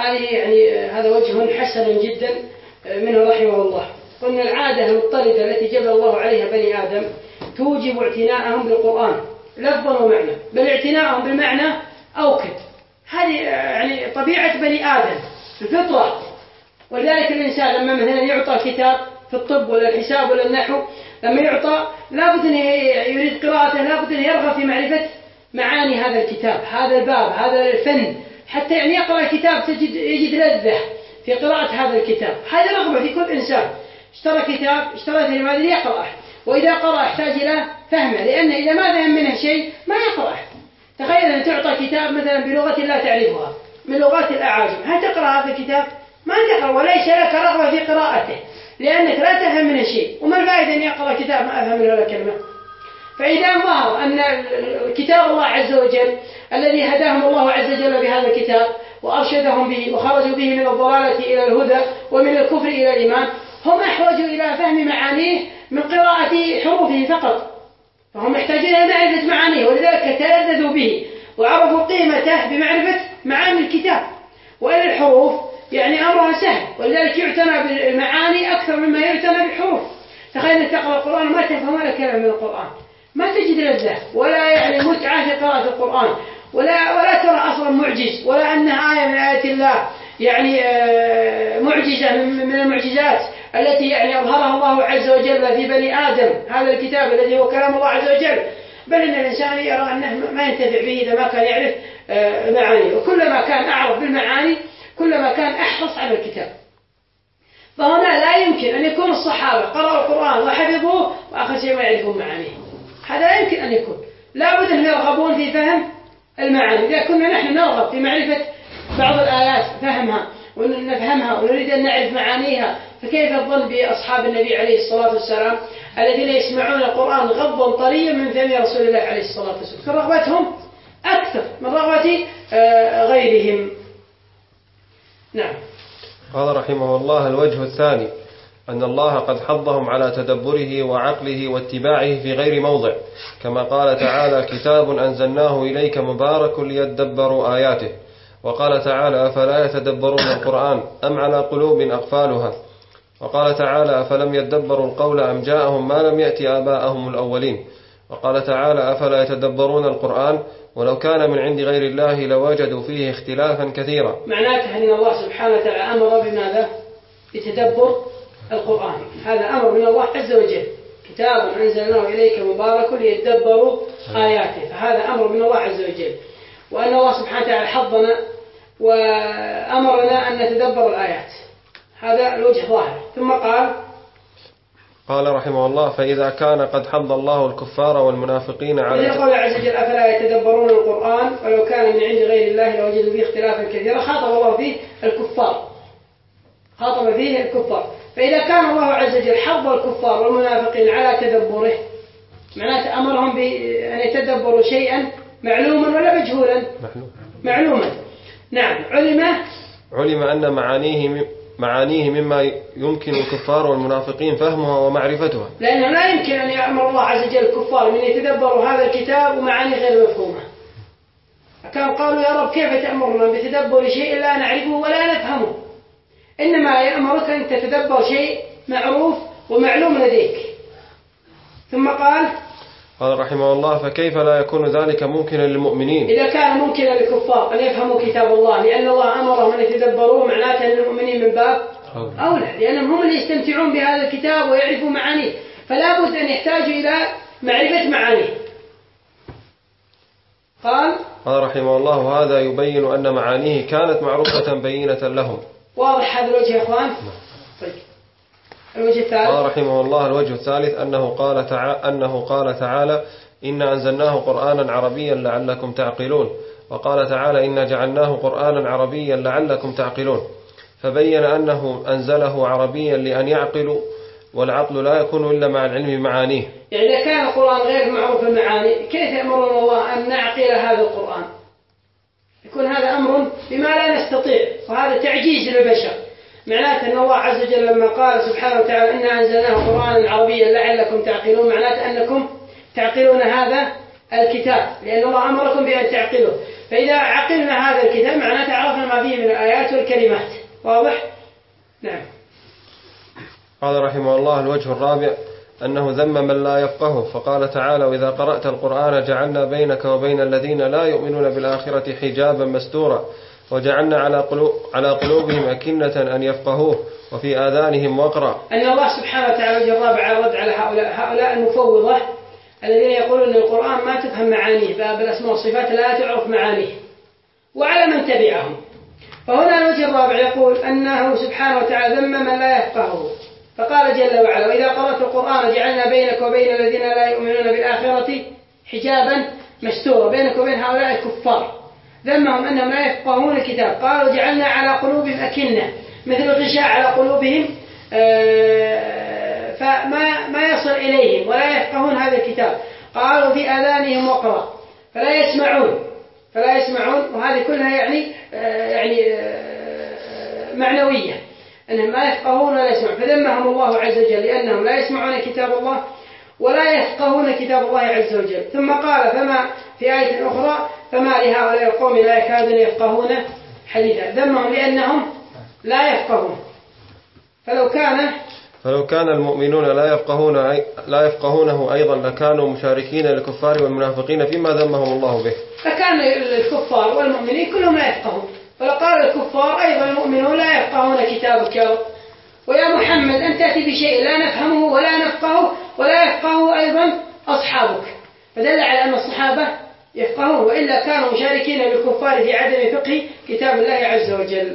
هذا وجه حسن جدا منه رحمه الله. قلنا العادة المضطردة التي جبل الله عليها بني آدم توجب اعتناءهم بالقرآن لفظا ومعنى، بل اعتناءهم بالمعنى أوكد. هذه طبيعة بني آدم، الفطرة. ولذلك الإنسان لما مثلا يعطى كتاب في الطب ولا الحساب ولا النحو، لما يعطى لابد أن يريد قراءته، لابد أن يرغب في معرفة معاني هذا الكتاب، هذا الباب، هذا الفن، حتى يقرأ الكتاب يجد لذة في قراءة هذا الكتاب. هذه رغبة في كل إنسان اشترى كتاب، اشترى تلميذ ليقرأه، وإذا قرأ يحتاج إلى فهمه، لأن إذا ما فهم منه شيء ما يقرأه. تخيل أن تعطى كتاب مثلا بلغة لا تعرفها من لغات الأعاجم، هل تقرأ هذا الكتاب؟ ما تقرأ، وليس لك رغبة في قراءته لأنك لا تفهم منه شيء. وما الفائدة أن يقرأ كتاب ما أفهم منه ولا كلمة؟ فإذا ظهر أن كتاب الله عز وجل الذي هداهم الله عز وجل بهذا الكتاب وأرشدهم به وخرجوا به من الضلالة إلى الهدى ومن الكفر إلى الإيمان، هم أحوجوا إلى فهم معانيه من قراءة حروفه فقط، فهم يحتاجون إلى معرفة معانيه، ولذلك تلذذوا به وعرفوا قيمته بمعرفة معاني الكتاب. وإلى الحروف أمرها سهل، ولذلك يعتنى بالمعاني أكثر مما يعتنى بالحروف. تخيل أن تقرأ القرآن ما تفهم ولا كلمة من القرآن، ما تجد لذة ولا متعة في قراءة القرآن، ولا ترى أصلا معجز، ولا أنها آية من آيات الله معجزة من المعجزات التي أظهرها الله عز وجل في بني آدم، هذا الكتاب الذي هو كلام الله عز وجل. بل إن الإنسان يرى أنه ما ينتفع به إذا ما كان يعرف معانيه، وكلما كان أعرف بالمعاني كلما كان أحرص على الكتاب. فهنا لا يمكن أن يكون الصحابة قرأوا القرآن وحفظوه وآخر شيء ما يعرفون معانيه، هذا لا يمكن أن يكون. لا بد أن يرغبون في فهم المعاني. إذا كنا نحن نرغب في معرفة بعض الآيات فهمها ونفهمها ونريد أن نعرف معانيها، فكيف الظن بأصحاب النبي عليه الصلاة والسلام الذين يسمعون القرآن غضا طريا من فم رسول الله عليه الصلاة والسلام، فرغبتهم أكثر من رغبة غيرهم. نعم. قال رحمه الله: الوجه الثاني أن الله قد حضهم على تدبره وعقله واتباعه في غير موضع، كما قال تعالى: كتاب أنزلناه إليك مبارك ليدبروا آياته. وقال تعالى: أفلا يتدبرون القرآن أم على قلوب أقفالها. وقال تعالى: أفلم يدبروا القول أم جاءهم ما لم يأت آباءهم الأولين. وقال تعالى: أفلا يتدبرون القرآن ولو كان من عند غير الله لوجدوا فيه اختلافا كثيرا. معناته أن الله سبحانه وتعالى أمر بماذا؟ بتدبر القرآن، هذا أمر من الله عز وجل، كتاب أنزلناه إليك مبارك ليدبروا آياته، فهذا أمر من الله عز وجل. وأن الله سبحانه وتعالى حضنا وأمرنا أن نتدبر الآيات، هذا الوجه ظاهر. ثم قال رحمه الله: فإذا كان قد حض الله الكفار والمنافقين على يقول عز وجل: أفلا يتدبرون القرآن ولو كان من عند غير الله لوجدوا فيه اختلافا كثيرا، خاطب الله فيه الكفار، خاطب فيه الكفار. فإذا كان الله عز وجل حض الكفار والمنافقين على تدبره، معناته أمرهم بأن يتدبروا شيئا معلوما ولا مجهولا؟ معلوما. نعم، علم أن معانيه مما يمكن الكفار والمنافقين فهمها ومعرفتها، لأنه لا يمكن أن يأمر الله عز وجل الكفار من يتدبروا هذا الكتاب ومعاني غير مفهومة. كان قالوا: يا رب كيف تأمرنا بتدبر شيء لا نعرفه ولا نفهمه؟ إنما يأمرك أن تتدبر شيء معروف ومعلوم لديك. ثم قال رحمه الله: فكيف لا يكون ذلك ممكنا للمؤمنين؟ إذا كان ممكنا للكفار أن يفهموا كتاب الله لأن الله أمرهم أن يتدبروه، معناته أن المؤمنين من باب أولى، لأنهم هم اللي يستمتعون بهذا الكتاب ويعرفوا معانيه، فلا بد أن يحتاجوا إلى معرفة معانيه. قال رحمه الله: هذا يبين أن معانيه كانت معروفة بينة لهم. واضح هذا الوجه يا إخوان؟ طيب. الوجه الثالث. رحمه الله: الوجه الثالث أنه قال تعالى: إنا أنزلناه قرآنا عربيا لعلكم تعقلون. وقال تعالى: إنا جعلناه قرآنا عربيا لعلكم تعقلون. فبين أنه أنزله عربيا لأن يعقلوا، والعقل لا يكون إلا مع العلم بمعانيه. يعني إذا كان القرآن غير معروف المعاني كيف يأمرنا الله أن نعقل هذا القرآن؟ يكون هذا أمر بما لا نستطيع، وهذا تعجيز للبشر. معناته أن الله عز وجل لما قال سبحانه وتعالى: إنا أنزلناه قرآنا عربيا لعلكم تعقلون، معناته أنكم تعقلون هذا الكتاب، لأن الله أمركم بأن تعقلوه. فإذا عقلنا هذا الكتاب معناته عرفنا ما فيه من الآيات والكلمات. واضح؟ نعم. قال رحمه الله: الوجه الرابع أنه ذم من لا يفقهه، فقال تعالى: وإذا قرأت القرآن جعلنا بينك وبين الذين لا يؤمنون بالآخرة حجابا مستورا، وجعلنا على قلوبهم أكنة أن يفقهوه وفي آذانهم وقرا. أن الله سبحانه وتعالى الوجه الرابع رد على هؤلاء المفوضة الذين يقولون أن القرآن ما تفهم معانيه، باب الأسماء والصفات لا تعرف معانيه، وعلى من تبعهم. فهنا الوجه الرابع يقول أنه سبحانه وتعالى ذم من لا يفقهه، فقال جل وعلا: وإذا قرأت القرآن جعلنا بينك وبين الذين لا يؤمنون بالآخرة حجابا مستورا، بينك وبين هؤلاء الكفار. ذمهم أنهم لا يفقهون الكتاب، قالوا جعلنا على قلوبهم أكنة، مثل الغشاء على قلوبهم، فما يصل إليهم ولا يفقهون هذا الكتاب. قالوا في آذانهم وقرا، فلا يسمعون، وهذه كلها يعني معنوية، أنهم لا يفقهون ولا يسمعون. فذمهم الله عز وجل لأنهم لا يسمعون كتاب الله ولا يفقهون كتاب الله عز وجل. ثم قال فما في آية أخرى: فما لهؤلاء القوم لا يكادون يفقهون حديثا. ذمهم لأنهم لا يفقهون. فلو كان المؤمنون لا يفقهونه أيضا لكانوا مشاركين للكفار والمنافقين فيما ذمهم الله به. فكان الكفار والمؤمنين كلهم لا يفقهون، فلقال الكفار أيضا المؤمنون لا يفقهون كتابك يا رب، ويا محمد أن تأتي بشيء لا نفهمه ولا نفقهه ولا يفقهه أيضا أصحابك. فدل على أن الصحابة يفقهون، وإلا كانوا مشاركين للكفار في عدم فقه كتاب الله عز وجل.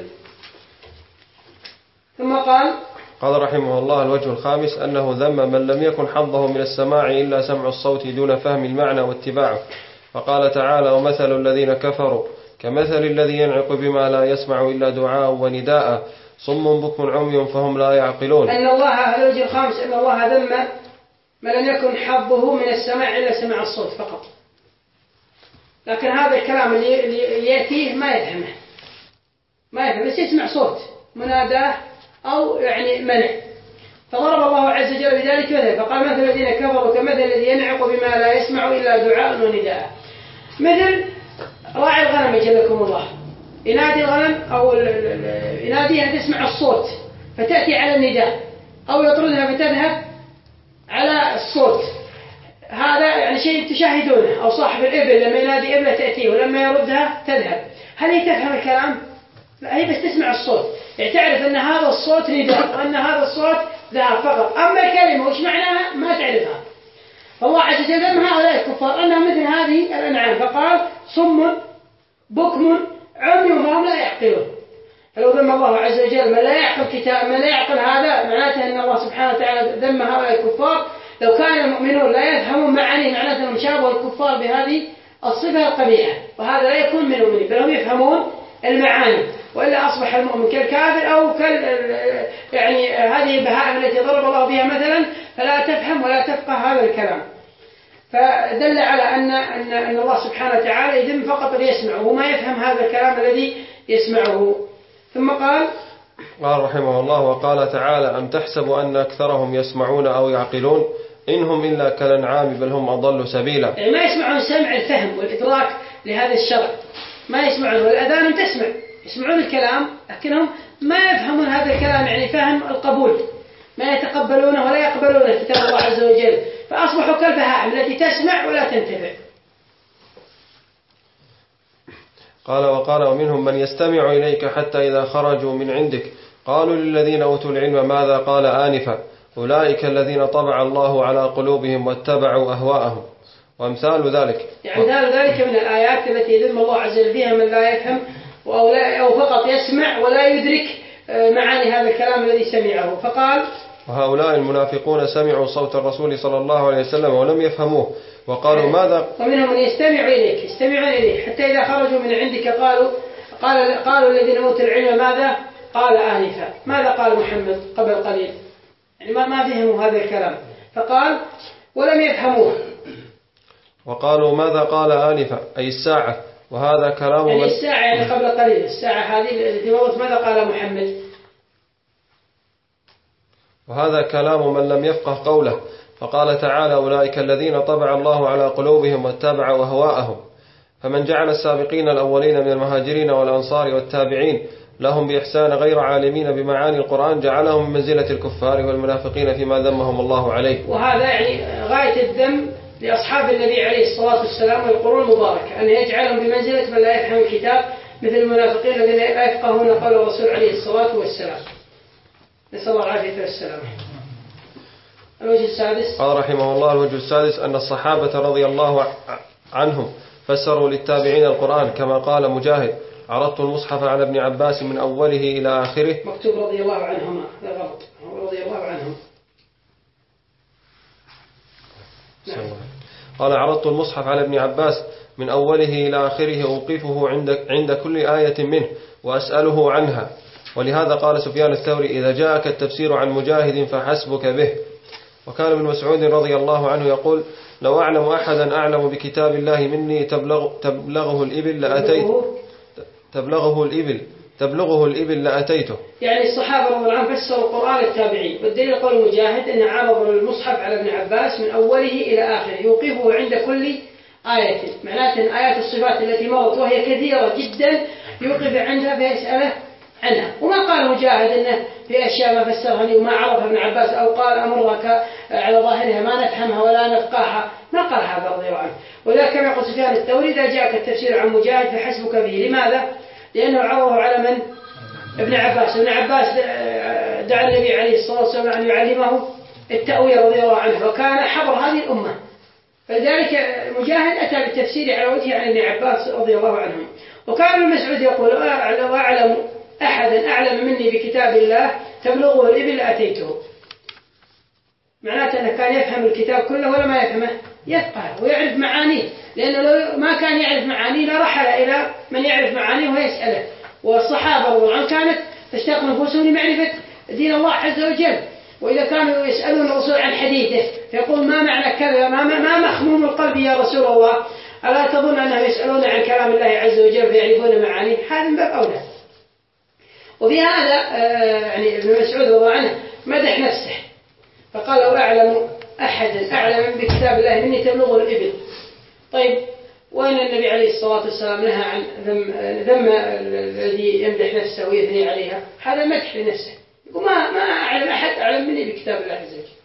ثم قال رحمه الله: الوجه الخامس أنه ذم من لم يكن حظه من السماع إلا سمع الصوت دون فهم المعنى واتباعه. فقال تعالى: ومثل الذين كفروا كمثل الذي ينعق بما لا يسمع إلا دعاء ونداء صم بكم عمي فهم لا يعقلون. أن الله الوجه الخامس أن الله ذم من لم يكن حظه من السماع إلا سمع الصوت فقط، لكن هذا الكلام اللي يأتيه ما يفهم، بس يسمع صوت مناداه أو منع. فضرب الله عز وجل بذلك مثلا، فقال: مثل الذين كفروا كمثل الذي ينعق بما لا يسمع إلا دعاء ونداء. مثل راعي الغنم يجلكم الله، ينادي الغنم أو يناديها تسمع الصوت فتأتي على النداء، أو يطردها فتذهب على الصوت. هذا شيء تشاهدونه. أو صاحب الإبل لما ينادي إبلة تأتيه ولما يردها تذهب. هل هي تفهم الكلام؟ لا، هي بس تسمع الصوت، تعرف أن هذا الصوت نداء وأن هذا الصوت ذهب فقط. أما الكلمة وش معناها ما تعرفها. فالله عز وجل ذم هؤلاء الكفار أنهم مثل هذه الأنعام، فقال: صم بكم عمي وهم لا يعقلون. فلو ذم الله عز وجل من لا يعقل هذا، معناته أن الله سبحانه وتعالى ذم هؤلاء الكفار. لو كان المؤمنون لا يفهمون معاني، معناته أنهم شابهوا الكفار بهذه الصفة القبيحة، وهذا لا يكون من المؤمنين، بل هم يفهمون المعاني، وإلا أصبح المؤمن كالكافر أو هذه البهائم التي ضرب الله بها مثلا، فلا تفهم ولا تفقه هذا الكلام. فدل على أن الله سبحانه وتعالى يذم فقط ليسمع، وما يفهم هذا الكلام الذي يسمعه. ثم قال رحمه الله: وقال تعالى: أم تحسب أن أكثرهم يسمعون أو يعقلون إنهم إلا كالأنعام بل هم أضل سبيلا. ما يسمعون سمع الفهم والإدراك لهذا الشرع، ما يسمعون، والأذان تسمع، يسمعون الكلام لكنهم ما يفهمون هذا الكلام فهم القبول. ما يتقبلونه ولا يقبلونه كتاب الله عز وجل، فأصبحوا كالبهائم التي تسمع ولا تنتفع. قال وقال ومنهم من يستمع إليك حتى إذا خرجوا من عندك قالوا للذين أوتوا العلم ماذا قال آنفا أولئك الذين طبع الله على قلوبهم واتبعوا أهواءهم وأمثال ذلك. يعني ذلك من الآيات التي يذم الله عز وجل فيها من لا يفهم أو فقط يسمع ولا يدرك معاني هذا الكلام الذي سمعه. فقال وهؤلاء المنافقون سمعوا صوت الرسول صلى الله عليه وسلم ولم يفهموه وقالوا ماذا. ومنهم من يستمع إليك يستمعون إليه حتى إذا خرجوا من عندك قالوا الذين أوتوا العلم ماذا قال آنفا. ماذا قال محمد قبل قليل؟ يعني ما فهموا هذا الكلام، فقال ولم يفهموه. وقالوا ماذا قال آنفا أي الساعة، وهذا كلام يعني الساعة يعني قبل قليل، الساعة هذه التي مضت ماذا قال محمد. وهذا كلام من لم يفقه قوله، فقال تعالى أولئك الذين طبع الله على قلوبهم واتبعوا أهواءهم. فمن جعل السابقين الأولين من المهاجرين والأنصار والتابعين لهم بإحسان غير عالمين بمعاني القرآن جعلهم من منزلة الكفار والمنافقين فيما ذمهم الله عليه. وهذا يعني غاية الذم لأصحاب النبي عليه الصلاة والسلام والقرون المباركة، أن يجعلهم بمنزلة من لا يفهم الكتاب مثل المنافقين الذين لا يفقهون قول الرسول عليه الصلاة والسلام. نسأل الله العافية والسلام. الوجه السادس قال رحمه الله الوجه السادس أن الصحابة رضي الله عنهم فسروا للتابعين القرآن كما قال مجاهد عرضت المصحف على ابن عباس من أوله إلى آخره. مكتوب رضي الله عنهما، لا غلط، رضي الله عنهم. قال عرضت المصحف على ابن عباس من أوله إلى آخره أوقفه عند كل آية منه وأسأله عنها. ولهذا قال سفيان الثوري إذا جاءك التفسير عن مجاهد فحسبك به. وكان ابن مسعود رضي الله عنه يقول لو أعلم أحدا أعلم بكتاب الله مني تبلغه الإبل لأتيته. يعني الصحابة رضي الله عنهم فسروا القرآن التابعين، والدليل قول مجاهد أن عرض المصحف على ابن عباس من أوله إلى آخره يوقفه عند كل آية، معناته أن آيات الصفات التي مرت وهي كثيرة جدا يوقف عندها فيسأله عنها. وما قال مجاهد أنه في أشياء ما فسرها وما عرفها ابن عباس أو قال أمرها على ظاهرها ما نفهمها ولا نفقاها، ما قال هذا رضي الله عنه. ولذلك كما يقول سفيان الثوري إذا جاءك التفسير عن مجاهد فحسبك به. لماذا؟ لأنه عرضه على من؟ ابن عباس. ابن عباس دعا النبي عليه الصلاة والسلام أن يعلمه التأويل رضي الله عنه، وكان حبر هذه الأمة، فلذلك مجاهد أتى بالتفسير على وجهه عن ابن عباس رضي الله عنهم. وكان ابن مسعود يقول لو أعلم أحدا أعلم مني بكتاب الله تبلغه الإبل لأتيته. معناته أنه كان يفهم الكتاب كله ولا ما يفهمه؟ يفقه ويعرف معانيه، لأنه لو ما كان يعرف معانيه لرحل إلى من يعرف معانيه ويسأله. والصحابة رضي الله عنهم كانت تشتاق نفوسهم لمعرفة دين الله عز وجل، وإذا كانوا يسألون الرسول عن حديثه فيقول ما معنى كذا، ما مخموم القلب يا رسول الله، ألا تظن أنهم يسألون عن كلام الله عز وجل فيعرفون معانيه؟ هذا من باب أولى. وفي هذا يعني ابن مسعود رضي الله عنه مدح نفسه فقال لو أعلم أحدا أعلم بكتاب الله مني تبلغه الإبل. طيب وين النبي عليه الصلاة والسلام نهى عن ذم الذي يمدح نفسه ويثني عليها؟ هذا مدح لنفسه، يقول ما أعلم أحد أعلم مني بكتاب الله عز وجل.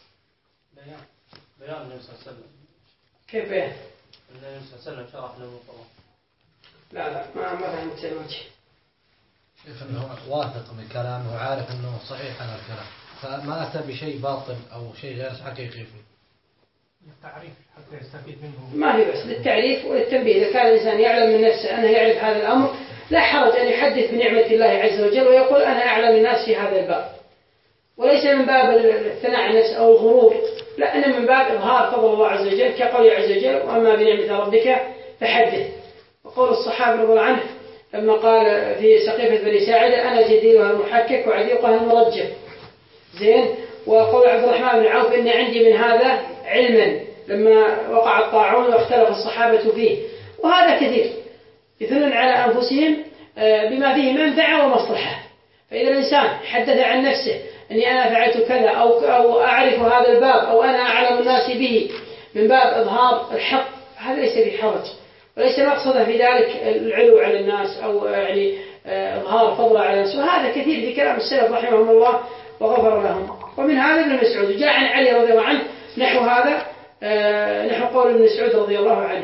بيان النبي صلى الله عليه وسلم. كيف بيان؟ النبي صلى الله عليه وسلم شرح له القرآن. لا ما فهمت الوجه. شيخ أنه واثق بكلامه وعارف أنه صحيح هذا الكلام، فما أتى بشيء باطل أو شيء غير حقيقي فيه. التعريف حتى يستفيد منه. ما في بس للتعريف والتنبيه. إذا كان الإنسان يعلم من نفسه أنه يعرف هذا الأمر لا حرج أن يحدث بنعمة الله عز وجل ويقول أنا أعلم الناس في هذا الباب، وليس من باب الثناء على النفس أو الغرور، لا، أنا من باب إظهار فضل الله عز وجل كقوله عز وجل وأما بنعمة ربك فحدث. وقول الصحابة رضي الله عنه لما قال في سقيفة بني ساعدة أنا جديرها المحكك وعديقها المرجف زين. وقول عبد الرحمن بن عوف إن عندي من هذا علما لما وقع الطاعون واختلف الصحابة فيه. وهذا كثير يثنون على أنفسهم بما فيه منفعة ومصلحة. فإذا الإنسان حدث عن نفسه أني أنا فعلت كذا أو أعرف هذا الباب أو أنا أعلم الناس به من باب إظهار الحق، هذا ليس بحرج، وليس مقصده في ذلك العلو على الناس أو يعني إظهار فضل على الناس. وهذا كثير في كلام السلف رحمهم الله وغفر لهم. ومن هذا ابن مسعود. جاء عن علي رضي الله عنه نحو هذا، نحو قول ابن مسعود رضي الله عنه.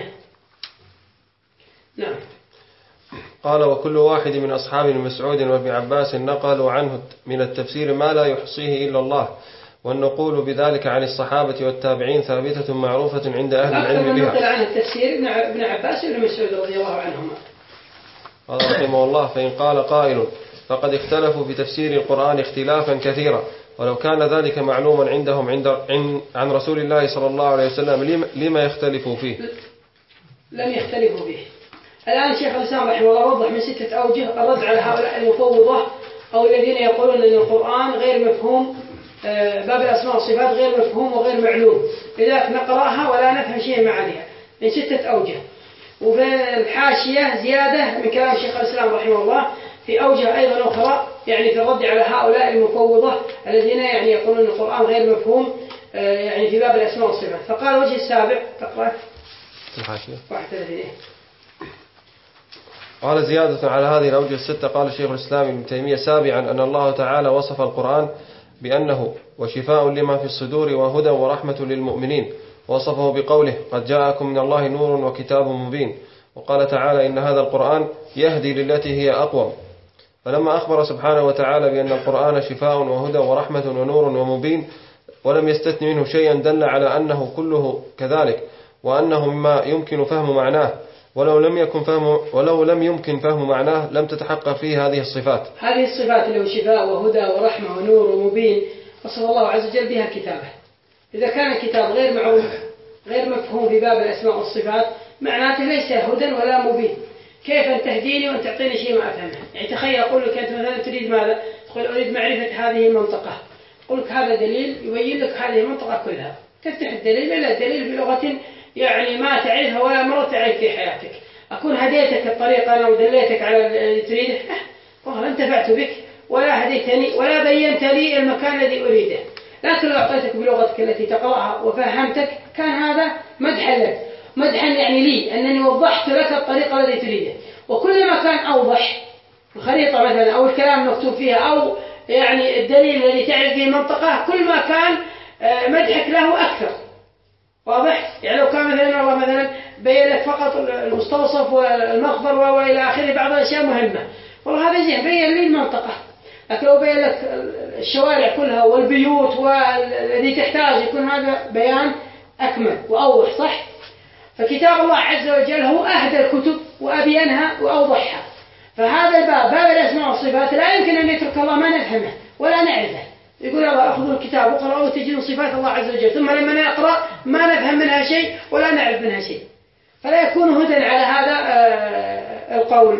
نعم. قال: وكل واحد من أصحاب ابن مسعود وابن عباس نقلوا عنه من التفسير ما لا يحصيه إلا الله، والنقول بذلك عن الصحابة والتابعين ثابتة معروفة عند أهل العلم بها. أكثر من نقل عن التفسير ابن عباس وابن مسعود رضي الله عنهما. قال رحمه الله: فإن قال قائل فقد اختلفوا في تفسير القرآن اختلافا كثيرا، ولو كان ذلك معلوما عندهم عن رسول الله صلى الله عليه وسلم لما يختلفوا فيه؟ لم يختلفوا به. الآن شيخ الإسلام رحمه الله وضح من 6 أوجه الرد على هؤلاء المفوضة أو الذين يقولون أن القرآن غير مفهوم، باب الأسماء والصفات غير مفهوم وغير معلوم، لذلك نقرأها ولا نفهم شيء معانيها من 6 أوجه. وفي الحاشية زيادة من كلام شيخ الإسلام رحمه الله في أوجه أيضا أخرى، يعني في الرد على هؤلاء المفوضة الذين يعني يقولون أن القرآن غير مفهوم يعني في باب الأسماء والصفات. فقال الوجه السابع، تقرأ الحاشية 31. قال: زيادة على هذه الأوجه 6، قال شيخ الإسلام ابن تيمية: سابعا أن الله تعالى وصف القرآن بأنه وشفاء لما في الصدور وهدى ورحمة للمؤمنين، وصفه بقوله: قد جاءكم من الله نور وكتاب مبين. وقال تعالى: إن هذا القرآن يهدي للتي هي أقوم. فلما أخبر سبحانه وتعالى بأن القرآن شفاء وهدى ورحمة ونور ومبين ولم يستثن منه شيئا دل على أنه كله كذلك، وأنه مما يمكن فهم معناه، ولو لم يمكن فهم معناه لم تتحقق فيه هذه الصفات. هذه الصفات اللي هو شفاء وهدى ورحمة ونور ومبين وصف الله عز وجل بها كتابه. إذا كان الكتاب غير معروف غير مفهوم في باب الأسماء والصفات معناته ليس هدى ولا مبين. كيف أن تهديني وأن تعطيني شيء ما أفهمه؟ يعني تخيل أقول لك أنت مثلا تريد ماذا؟ تقول أريد معرفة هذه المنطقة، أقول لك هذا دليل يبين لك هذه المنطقة كلها، تفتح الدليل إلى الدليل بلغة يعني ما تعرفها ولا مرة تعرف في حياتك، أكون هديتك الطريق أنا ودليتك على اللي تريده، والله انتفعت بك ولا هديتني ولا بينت لي المكان الذي أريده. لكن لو أعطيتك بلغتك التي تقرأها وفهمتك كان هذا مدحا لك، مدحا يعني لي أنني وضحت لك الطريق الذي تريده. وكلما كان أوضح الخريطة مثلا أو الكلام المكتوب فيها أو يعني الدليل الذي تعرف به المنطقة كل ما كان مدحك له أكثر. واضح؟ يعني لو كان مثلا الله مثلا بين لك فقط المستوصف والمخبر وإلى آخره بعض الأشياء مهمة، والله هذا زين بين لي المنطقة. لكن لو بين لك الشوارع كلها والبيوت والذي تحتاج يكون هذا بيان أكمل وأوضح. صح؟ فكتاب الله عز وجل هو أهدى الكتب وأبينها وأوضحها. فهذا الباب باب الأسماء والصفات لا يمكن أن يترك الله ما نفهمه ولا نعرفه. يقول الله أخذوا الكتاب وقرأوا تجدون صفات الله عز وجل، ثم لما نقرأ ما نفهم منها شيء ولا نعرف منها شيء، فلا يكون هدى على هذا القول.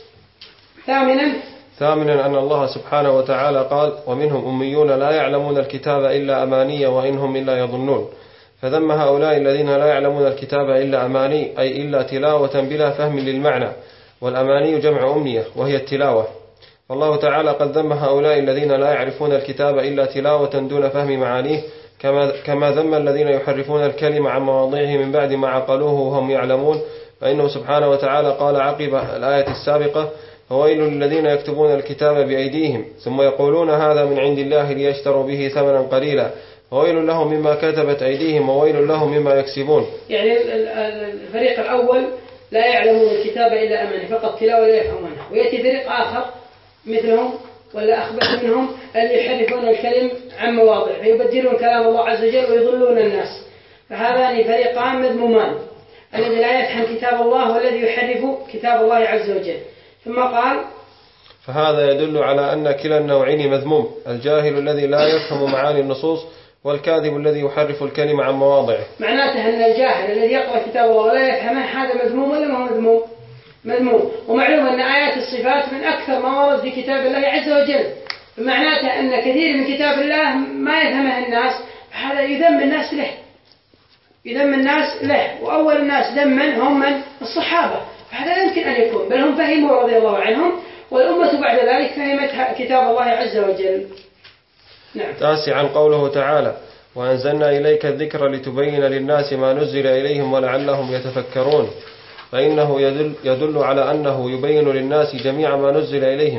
ثامنا أن الله سبحانه وتعالى قال: ومنهم أميون لا يعلمون الكتاب إلا أماني وإنهم إلا يظنون. فذم هؤلاء الذين لا يعلمون الكتاب إلا أماني، أي إلا تلاوة بلا فهم للمعنى، والأماني جمع أمنية وهي التلاوة. فالله تعالى قد ذم هؤلاء الذين لا يعرفون الكتاب إلا تلاوة دون فهم معانيه، كما ذم الذين يحرفون الكلم عن مواضعه من بعد ما عقلوه وهم يعلمون. فإنه سبحانه وتعالى قال عقب الآية السابقة: فويل للذين يكتبون الكتاب بأيديهم ثم يقولون هذا من عند الله ليشتروا به ثمنا قليلا وويل لهم مما كتبت أيديهم وويل لهم مما يكسبون. يعني الفريق الأول لا يعلمون الكتاب إلا أماني فقط تلاوة لا يفهمونها، ويأتي فريق آخر مثلهم ولا أخبث منهم اللي يحرفون الكلم عن مواضع فيبدلون كلام الله عز وجل ويضلون الناس. فهذان فريقان مذمومان، الذي لا يفهم كتاب الله والذي يحرف كتاب الله عز وجل. ثم قال: فهذا يدل على أن كلا النوعين مذموم، الجاهل الذي لا يفهم معاني النصوص والكاذب الذي يحرف الكلمة عن مواضعه. معناته أن الجاهل الذي يقرأ كتاب الله ولا يفهمه هذا مذموم ولا ما هو مذموم؟ مذموم. ومعلوم أن آيات الصفات من أكثر ما ورد في كتاب الله عز وجل، فمعناته أن كثير من كتاب الله ما يفهمه الناس، فهذا يذم الناس له، يذم الناس له. وأول الناس ذما هم من؟ الصحابة، فهذا لا يمكن أن يكون، بل هم فهموا رضي الله عنهم، والأمة بعد ذلك فهمت كتاب الله عز وجل. نعم. 9 قوله تعالى: وأنزلنا إليك الذكر لتبين للناس ما نزل إليهم ولعلهم يتفكرون. فإنه يدل على أنه يبين للناس جميع ما نزل إليهم،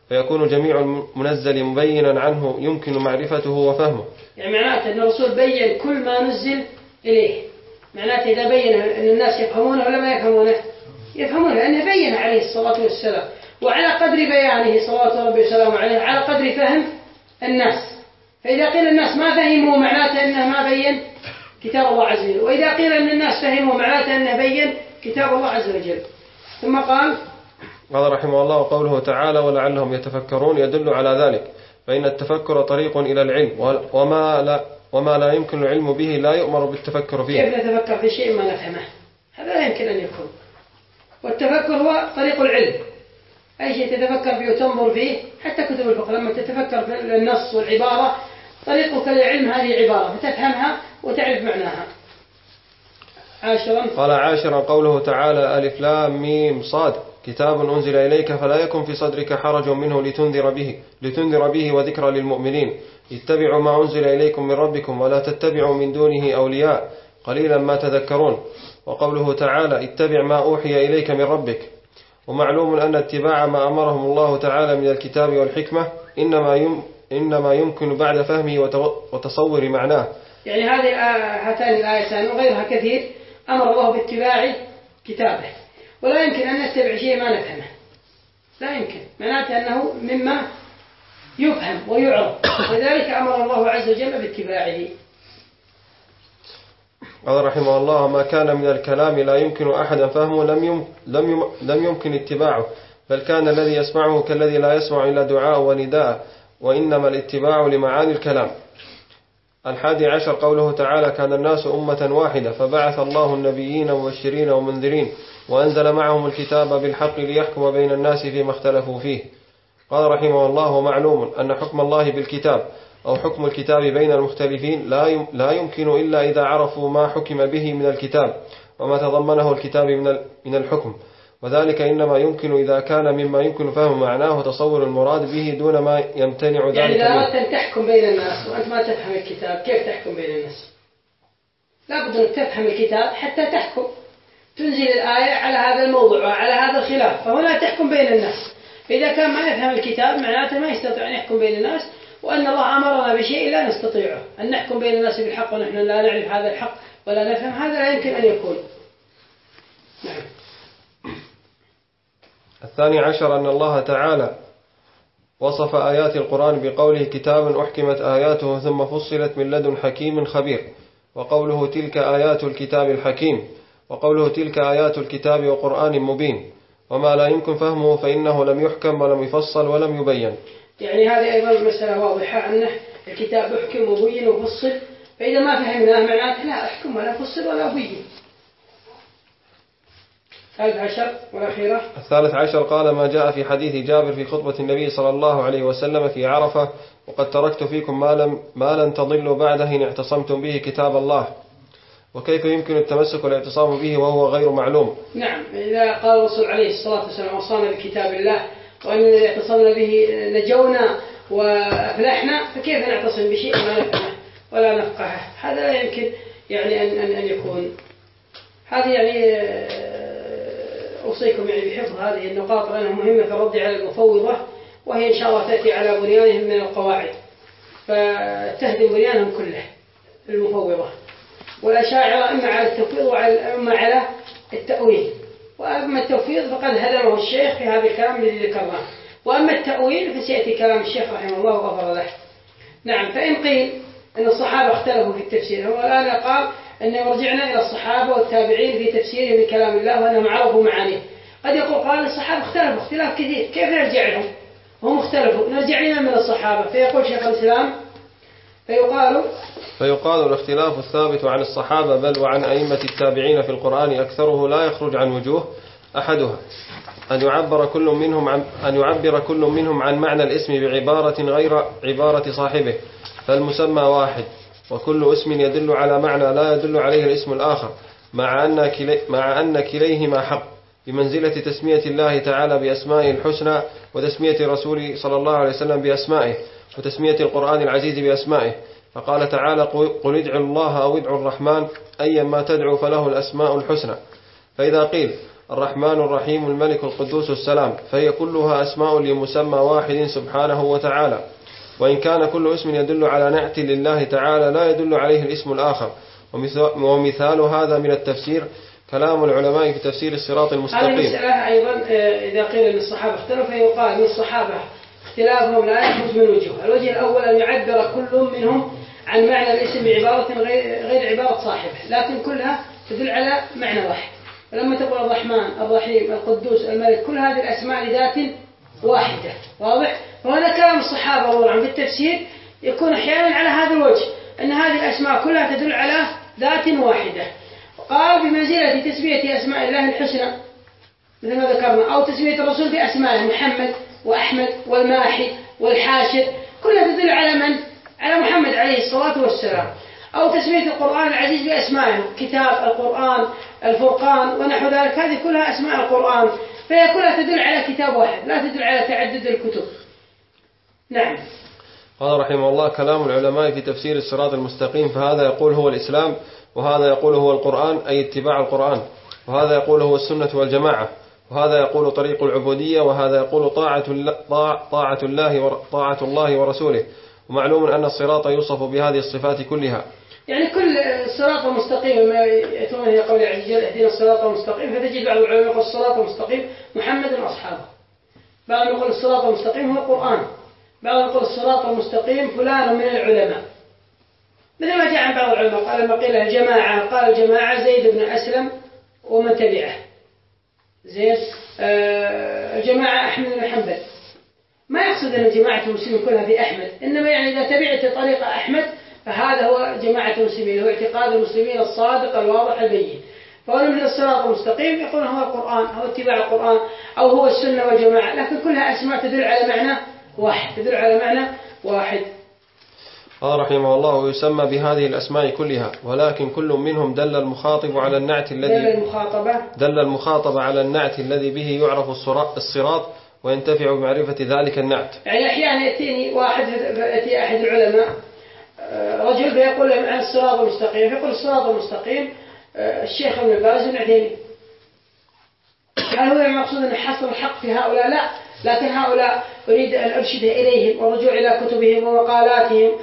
فيكون جميع المنزل مبينا عنه يمكن معرفته وفهمه. يعني معناته أن الرسول بين كل ما نزل إليه، معناته إذا بين أن الناس يفهمونه ولا ما يفهمونه؟ يفهمونه، لأنه بين عليه الصلاة والسلام، وعلى قدر بيانه صلوات ربي وسلامه عليه على قدر فهم الناس. فإذا قيل الناس ما فهموا معناته أنه ما بين كتاب الله عز وجل، وإذا قيل أن الناس فهموا معناته أنه بين كتاب الله عز وجل. ثم قال رحمه الله قوله تعالى ولعلهم يتفكرون يدل على ذلك، فإن التفكر طريق إلى العلم، وما لا يمكن العلم به لا يؤمر بالتفكر فيه. كيف نتفكر في شيء ما نفهمه؟ هذا لا يمكن أن يكون. والتفكر هو طريق العلم، أي شيء تتفكر فيه وتنظر فيه، حتى كتب الفقه لما تتفكر في النص والعبارة طريقك للعلم هذه عبارة فتفهمها وتعرف معناها. قال عاشرا قوله تعالى ألف لام ميم صاد كتاب أنزل إليك فلا يكن في صدرك حرج منه لتنذر به وذكرى للمؤمنين اتبعوا ما أنزل إليكم من ربكم ولا تتبعوا من دونه أولياء قليلا ما تذكرون. وقوله تعالى اتبع ما أوحي إليك من ربك. ومعلوم أن اتباع ما أمرهم الله تعالى من الكتاب والحكمة إنما يمكن بعد فهمه وتصور معناه. يعني هاتان الآيتان وغيرها كثير أمر الله باتباع كتابه، ولا يمكن أن نتبع شيء ما نفهمه، لا يمكن، معناته أنه مما يفهم ويعرف، لذلك أمر الله عز وجل باتباعه. قال رحمه الله ما كان من الكلام لا يمكن أحدا فهمه لم يمكن اتباعه، بل كان الذي يسمعه كالذي لا يسمع إلا دعاء ونداء، وإنما الاتباع لمعاني الكلام. 11 قوله تعالى كان الناس أمة واحدة فبعث الله النبيين مبشرين ومنذرين وأنزل معهم الكتاب بالحق ليحكم بين الناس فيما اختلفوا فيه. قال رحمه الله ومعلوم أن حكم الله بالكتاب أو حكم الكتاب بين المختلفين لا يمكن إلا إذا عرفوا ما حكم به من الكتاب وما تضمنه الكتاب من الحكم، وذلك إنما يمكن إذا كان مما يمكن فهم معناه وتصور المراد به دون ما يمتنع ذلك. يعني إذا أردت أن تحكم بين الناس وأنت ما تفهم الكتاب كيف تحكم بين الناس؟ لا بد أن تفهم الكتاب حتى تحكم، تنزل الآية على هذا الموضوع وعلى هذا الخلاف، فهنا تحكم بين الناس. فإذا كان ما يفهم الكتاب معناته ما يستطيع أن يحكم بين الناس، وأن الله أمرنا بشيء لا نستطيعه أن نحكم بين الناس بالحق ونحن لا نعرف هذا الحق ولا نفهم، هذا لا يمكن أن يكون. نعم. 12 أن الله تعالى وصف آيات القرآن بقوله كتاب أحكمت آياته ثم فصلت من لدن حكيم خبير، وقوله تلك آيات الكتاب الحكيم، وقوله تلك آيات الكتاب وقرآن مبين، وما لا يمكن فهمه فإنه لم يحكم ولم يفصل ولم يبين. يعني هذه أيضا مسألة واضحة أن الكتاب أحكم وبين وفصل، فإذا ما فهمناه معناته لا أحكم ولا أفصل ولا أبين. 13 والأخيرة 13 قال ما جاء في حديث جابر في خطبة النبي صلى الله عليه وسلم في عرفة وقد تركت فيكم ما لن تضلوا بعده إن اعتصمتم به كتاب الله. وكيف يمكن التمسك والاعتصام به وهو غير معلوم؟ نعم، إذا قال الرسول عليه الصلاة والسلام وصانا بكتاب الله وأننا اعتصمنا به نجونا وأفلحنا، فكيف نعتصم بشيء ما نفهمه ولا نفقهه؟ هذا لا يمكن يعني أن يكون. هذه يعني أوصيكم يعني بحفظ هذه النقاط لأنها مهمة في الرد على المفوضة، وهي إن شاء الله تأتي على بنيانهم من القواعد فتهدم بنيانهم كله المفوضة. والأشاعرة إما على التفويض وإما على التأويل، وأما التفويض فقد هدمه الشيخ في هذا الكلام الذي ذكرناه، وأما التأويل فسيأتي كلام الشيخ رحمه الله وغفر له. نعم، فإن قيل أن الصحابة اختلفوا في التفسير، هو الآن قال أنه رجعنا إلى الصحابة والتابعين في تفسيرهم لكلام الله وأنهم عرفوا معانيه. قد يقول قال الصحابة اختلفوا اختلاف كثير، كيف نرجع لهم؟ هم اختلفوا، نرجع لنا من الصحابة. فيقول شيخ الإسلام فيقال الاختلاف الثابت عن الصحابة بل وعن أئمة التابعين في القرآن أكثره لا يخرج عن وجوه، أحدها أن يعبر كل منهم عن معنى الاسم بعبارة غير عبارة صاحبه، فالمسمى واحد، وكل اسم يدل على معنى لا يدل عليه الاسم الآخر، مع أن كليهما حق، بمنزلة تسمية الله تعالى بأسمائه الحسنى وتسمية رسوله صلى الله عليه وسلم بأسمائه وتسمية القرآن العزيز بأسمائه. فقال تعالى قل ادعوا الله أو ادعوا الرحمن أيا ما تدعوا فله الأسماء الحسنى. فإذا قيل الرحمن الرحيم الملك القدوس السلام، فهي كلها أسماء لمسمى واحد سبحانه وتعالى. وإن كان كل اسم يدل على نعت لله تعالى لا يدل عليه الاسم الآخر. ومثال هذا من التفسير كلام العلماء في تفسير الصراط المستقيم. هذه مسألة أيضا إذا قيل أن الصحابة اختلفوا فيقال من الصحابة اختلافهم لا يخرج من وجوه. الوجه الأول أن يعبر كل منهم عن معنى الاسم بعبارة غير عبارة صاحبه، لكن كلها تدل على معنى واحد. ولما تقول الرحمن الرحيم القدوس الملك كل هذه الأسماء لذات واحدة. واضح؟ وهذا كلام الصحابة رضي الله عنهم في التفسير يكون أحيانا على هذا الوجه، أن هذه الأسماء كلها تدل على ذات واحدة. قال بمنزلة تسمية أسماء الله الحسنى مثل ما ذكرنا، أو تسمية الرسول بأسماء محمد وأحمد والماحي والحاشر، كلها تدل على من؟ على محمد عليه الصلاة والسلام. أو تسمية القرآن العزيز بأسمائه، كتاب القرآن الفرقان ونحو ذلك، هذه كلها أسماء القرآن، فهي كلها تدل على كتاب واحد لا تدل على تعدد الكتب. نعم. قال رحمه الله كلام العلماء في تفسير الصراط المستقيم، فهذا يقول هو الإسلام، وهذا يقول هو القرآن أي اتباع القرآن، وهذا يقول هو السنة والجماعة، وهذا يقول طريق العبودية، وهذا يقول طاعة الله ورسوله. ومعلوم أن الصراط يوصف بهذه الصفات كلها. يعني كل الصراط المستقيم ما يتمنى هي قول عز وجل اهدنا الصراط المستقيم، فتجد بعض العلماء يقول الصراط المستقيم محمد وأصحابه، بعضهم يقول الصراط المستقيم هو القرآن، بعضهم يقول الصراط المستقيم فلان من العلماء، مثل ما جاء عن بعض العلماء قال لما قيل الجماعة قال الجماعة زيد بن أسلم ومن تبعه، زين الجماعة أحمد بن حنبل، ما يقصد أن جماعة المسلمين كلها في أحمد، إنما يعني إذا تبعت طريق أحمد فهذا هو جماعة المسلمين، هو اعتقاد المسلمين الصادق الواضح البين. فهو من الصراط المستقيم يقول هو القرآن أو اتباع القرآن أو هو السنة والجماعة، لكن كلها أسماء تدل على معنى واحد، تدل على معنى واحد. قال رحمه الله ويسمى بهذه الأسماء كلها، ولكن كل منهم دل المخاطب على النعت على النعت الذي به يعرف الصراط وينتفع بمعرفة ذلك النعت. يعني أحيانا يأتيني واحد، يأتي أحد العلماء رجل فيقول له عن الصراط المستقيم، فيقول الصراط المستقيم الشيخ ابن باز بن عثيمين. هل هو المقصود أن حصر الحق في هؤلاء؟ لا، لكن هؤلاء أريد أن أرشد إليهم والرجوع إلى كتبهم ومقالاتهم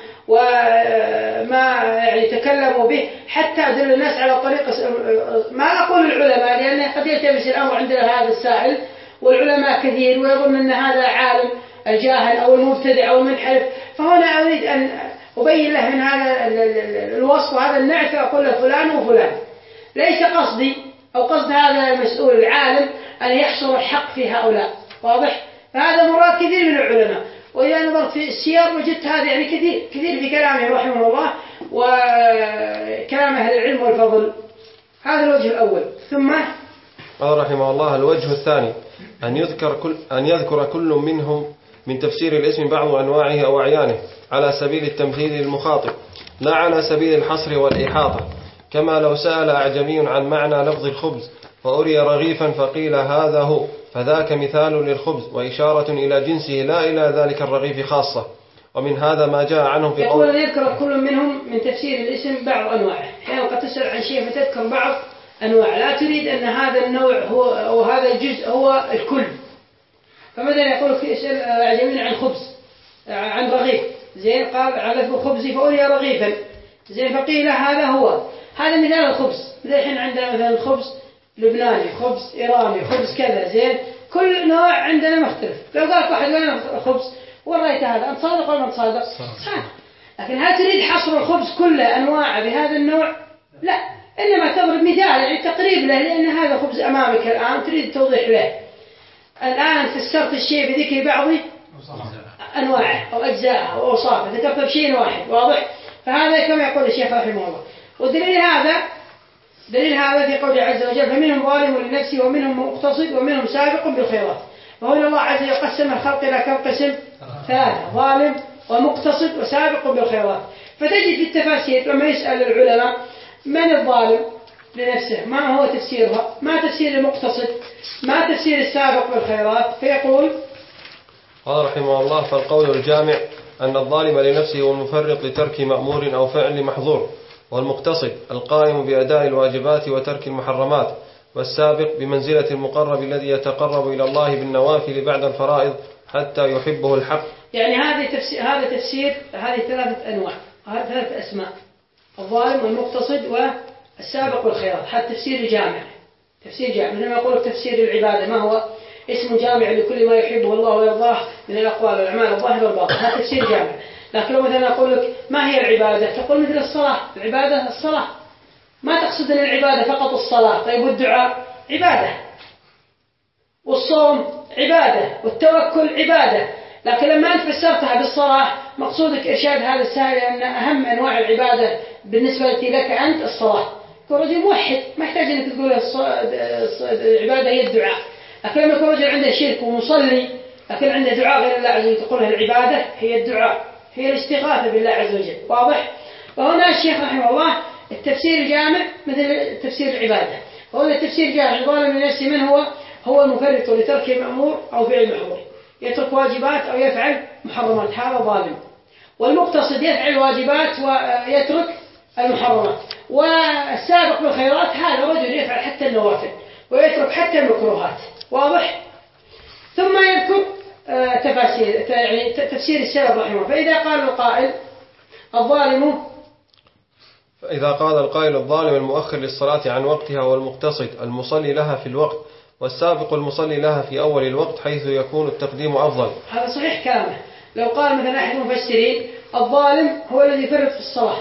وما يعني تكلموا به حتى أدل الناس على طريق. ما أقول العلماء لأن قد يلتبس الأمر عند هذا السائل، والعلماء كثير ويظن أن هذا عالم الجاهل أو المبتدع أو المنحرف، فهنا أريد أن أبين له من هذا الوصف وهذا النعت، فأقول له فلان وفلان. ليس قصدي أو قصد هذا المسؤول العالم أن يحصر الحق في هؤلاء، واضح؟ فهذا مراد كثير من العلماء، وإذا نظرت في السير وجدت هذا يعني كثير في كلامه رحمه الله وكلام أهل العلم والفضل. هذا الوجه الأول. ثم قال رحمه الله الوجه الثاني أن يذكر كل منهم من تفسير الاسم بعض أنواعه أو أعيانه على سبيل التمثيل للمخاطب، لا على سبيل الحصر والإحاطة، كما لو سأل أعجمي عن معنى لفظ الخبز فأري رغيفا فقيل هذا هو، فذاك مثال للخبز وإشارة إلى جنسه لا إلى ذلك الرغيف خاصة. ومن هذا ما جاء عنه في يقول يذكر كل منهم من تفسير الاسم بعض أنواعه، يعني قد تسأل عن شيء فتذكر بعض أنواع، لا تريد أن هذا النوع هو أو هذا الجزء هو الكل. فمثلا يقول في اسأل أعجمي عن خبز عن رغيف، زين قال على الخبز فأري رغيفا، زين فقيل هذا هو، هذا مثال الخبز. الحين عندنا مثلا الخبز لبناني، خبز إيراني، خبز كذا، زين كل نوع عندنا مختلف. لو قال واحد وين الخبز ورأيت هذا، أنت صادق ولا أنت صادق؟ صادق. لكن هل تريد حصر الخبز كله أنواع بهذا النوع؟ لا، إنما تضرب مثال يعني تقريب له، لأن هذا خبز أمامك الآن تريد توضيح له. الآن فسرت الشيء بذكر بعض أنواعه أو أجزاءه أو أوصافه، ذكرت بشيء واحد، واضح؟ فهذا كما يقول الشيخ رحمه الله. والدليل هذا في قوله عز وجل فمنهم ظالم لنفسه ومنهم مقتصد ومنهم سابق بالخيرات. وهنا الله عز وجل قسم الخلق إلى كم قسم؟ ثلاثة: ظالم ومقتصد وسابق بالخيرات. فتجد في التفاسير لما يسأل العلماء من الظالم لنفسه ما هو تفسيرها، ما تفسير المقتصد، ما تفسير السابق بالخيرات، فيقول قال رحمه الله فالقول الجامع أن الظالم لنفسه هو المفرط لترك مأمور أو فعل محظور، والمقتصد القائم بأداء الواجبات وترك المحرمات، والسابق بمنزلة المقرب الذي يتقرب إلى الله بالنوافل بعد الفرائض حتى يحبه الحق. يعني هذا تفسير هذه 3 أنواع، هذه 3 أسماء: الظالم والمقتصد والسابق والخيرات. هذا تفسير جامع، تفسير جامع. مثل ما يقول تفسير العبادة، ما هو اسم جامع لكل ما يحبه الله ويرضاه من الأقوال والأعمال الظاهرة والباطنة. هذا تفسير جامع. لكن لو مثلا أقول لك ما هي العبادة، تقول مثل الصلاة. العبادة الصلاة، ما تقصد أن العبادة فقط الصلاة. طيب والدعاء عبادة، والصوم عبادة، والتوكل عبادة. لكن لما أنت فسرتها بالصلاة مقصودك إرشاد هذا السائل أن أهم أنواع العبادة بالنسبة لك أنت الصلاة. يكون رجل موحد ما يحتاج أنك تقول العبادة هي الدعاء. لكن لما يكون رجل عنده شرك ومصلي لكن عنده دعاء غير الله عز وجل تقولها العبادة هي الدعاء، هي الاستغاثة بالله عز وجل. واضح؟ وهنا الشيخ رحمه الله التفسير الجامع مثل تفسير العبادة. وهنا التفسير الجامع ظالم لنفسه من هو المفرط لترك المأمور أو فعل المحظور، يترك واجبات أو يفعل محرمات، هذا ظالم. والمقتصد يفعل الواجبات ويترك المحرمات. والسابق بالخيرات هذا رجل يفعل حتى النوافل ويترك حتى المكروهات. واضح؟ ثم يذكر تفاسير، يعني تفسير السلف رحمه الله. فإذا قال القائل الظالم المؤخر للصلاة عن وقتها، والمقتصد المصلي لها في الوقت، والسابق المصلي لها في أول الوقت حيث يكون التقديم أفضل. هذا صحيح كلامه. لو قال مثلا أحد المفسرين الظالم هو الذي يفرط في الصلاة،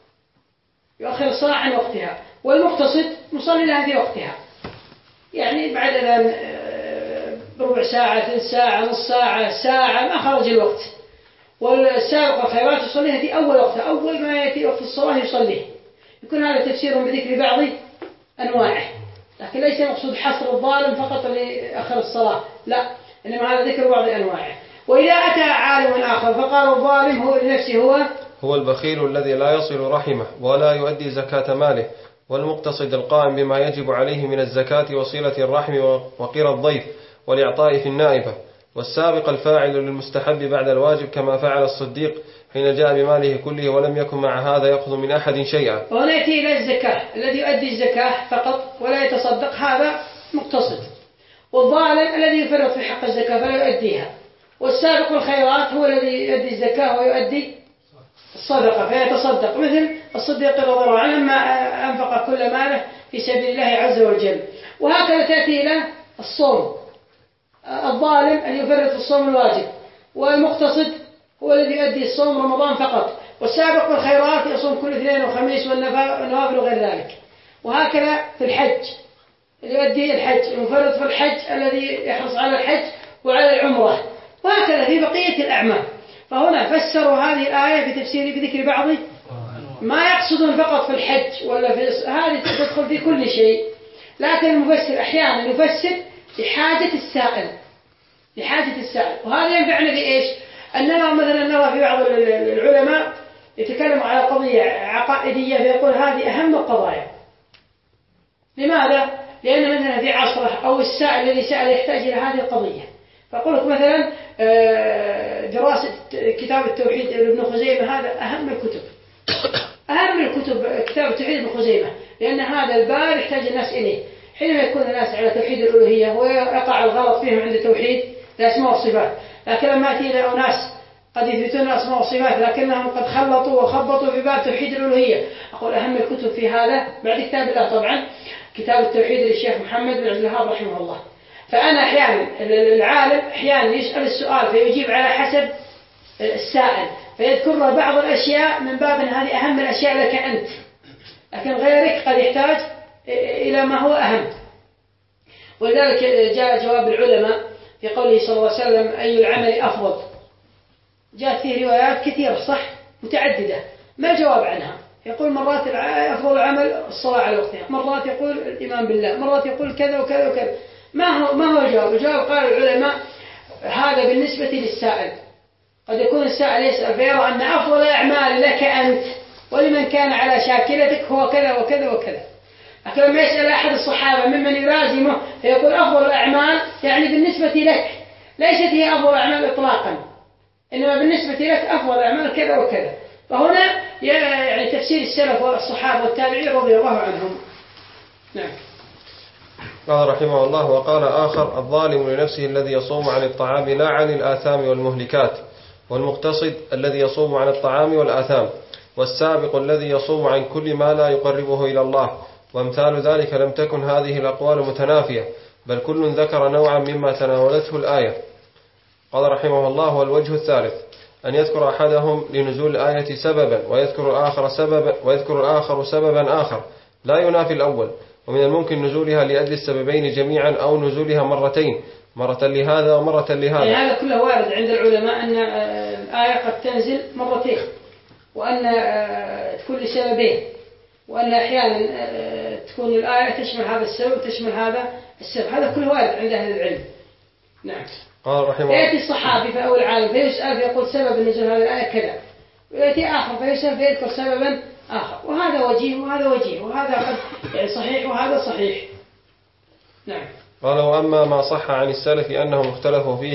يؤخر الصلاة عن وقتها، والمقتصد مصلي لها في وقتها، يعني بعد الآن ربع ساعة، 3 ساعة، نص ساعة، ساعة، ما خرج الوقت. والسابق الخيرات يصليها في أول وقتها، أول ما يأتي وقت الصلاة يصليه. يكون هذا تفسير بذكر بعض أنواعه، لكن ليس مقصود حصر الظالم فقط لأخر الصلاة، لا، إنما هذا ذكر بعض أنواعه. وإذا أتى عالم آخر فقال الظالم هو لنفسه هو البخيل الذي لا يصل رحمه ولا يؤدي زكاة ماله، والمقتصد القائم بما يجب عليه من الزكاة وصلة الرحم وقرى الضيف والإعطاء في النائبة، والسابق الفاعل للمستحب بعد الواجب كما فعل الصديق حين جاء بماله كله ولم يكن مع هذا يأخذ من أحد شيئا. ونأتي إلى الزكاة، الذي يؤدي الزكاة فقط ولا يتصدق هذا مقتصد، والظالم الذي يفرط في حق الزكاة فلا يؤديها، والسابق الخيرات هو الذي يؤدي الزكاة ويؤدي الصدقة فيتصدق، مثل الصديق رضي الله عنه لما أنفق كل ماله في سبيل الله عز وجل. وهكذا تأتي إلى الصوم، الظالم أن يفرط في الصوم الواجب، والمقتصد هو الذي يؤدي الصوم رمضان فقط، والسابق بالخيرات يصوم كل 2 وخميس والنوافل وغير ذلك. وهكذا في الحج، اللي يؤدي الحج، المفرط في الحج الذي يحرص على الحج وعلى العمرة، وهكذا في بقية الأعمال. فهنا فسروا هذه الآية بذكر بعض ما يقصدون فقط في الحج ولا في هذه تدخل في كل شيء، لكن المفسر أحيانا يفسر لحاجة السائل، وهذا ينفعنا بإيش؟ أننا مثلا نرى في بعض العلماء يتكلم على قضية عقائدية فيقول هذه أهم القضايا. لماذا؟ لأن مثلا في عصره أو السائل الذي سأل يحتاج إلى هذه القضية. فأقول لك مثلا دراسة كتاب التوحيد لابن خزيمة، هذا أهم الكتب، كتاب التوحيد لابن خزيمة، لأن هذا الباب يحتاج الناس إليه حينما يكون الناس على توحيد الألوهية ويقع الغلط فيهم عند توحيد الأسماء والصفات. لكن لما يأتي إلى أناس قد يثبتون الأسماء والصفات لكنهم قد خلطوا وخبطوا في باب توحيد الألوهية، أقول أهم الكتب في هذا بعد كتاب الله طبعا كتاب التوحيد للشيخ محمد بن عبد الوهاب رحمه الله. فأنا أحيانا العالم أحيانا يسأل السؤال فيجيب على حسب السائل، فيذكر له بعض الأشياء من باب أن هذه أهم الأشياء لك أنت، لكن غيرك قد يحتاج إلى ما هو أهم. ولذلك جاء جواب العلماء في قوله صلى الله عليه وسلم أي العمل أفضل، جاءت فيه روايات كثيرة صح متعددة، ما الجواب عنها؟ يقول مرات أفضل عمل الصلاة على وقتها، مرات يقول الإيمان بالله، مرات يقول كذا وكذا وكذا. ما هو الجواب؟ الجواب قال العلماء هذا بالنسبة للسائل، قد يكون السائل يسأل فيرى أن أفضل الأعمال لك أنت ولمن كان على شاكلتك هو كذا وكذا وكذا. لكن لما يسأل أحد الصحابة ممن يلازمه فيقول أفضل الأعمال يعني بالنسبة لك ليست هي أفضل الأعمال إطلاقا، إنما بالنسبة لك أفضل الأعمال كذا وكذا. فهنا يعني تفسير السلف والصحابة والتابعين رضي الله عنهم. نعم. قال رحمه الله: وقال آخر: الظالم لنفسه الذي يصوم عن الطعام لا عن الآثام والمهلكات، والمقتصد الذي يصوم عن الطعام والآثام، والسابق الذي يصوم عن كل ما لا يقربه إلى الله. وامثال ذلك لم تكن هذه الأقوال متنافية، بل كل ذكر نوعا مما تناولته الآية. قال رحمه الله: والوجه الثالث أن يذكر أحدهم لنزول الآية سببا، ويذكر الآخر سببا آخر لا ينافي الأول. ومن الممكن نزولها لأجل السببين جميعا، أو نزولها مرتين، مرة لهذا ومرة لهذا. يعني هذا كله وارد عند العلماء أن الآية قد تنزل مرتين، وأن تكون لسببين، وأن أحيانا تكون الآية تشمل هذا السبب وتشمل هذا السبب. هذا كله وارد عند أهل العلم. نعم. قال رحمه الله: يأتي الصحابي أو العالم فيسأل فيقول سبب نزول هذه الآية كذا، ويأتي آخر فيسأل فيذكر سببا آخر، وهذا وجيه وهذا وجيه، وهذا قد يعني صحيح وهذا صحيح. نعم. قال: وأما ما صح عن السلف أنهم اختلفوا فيه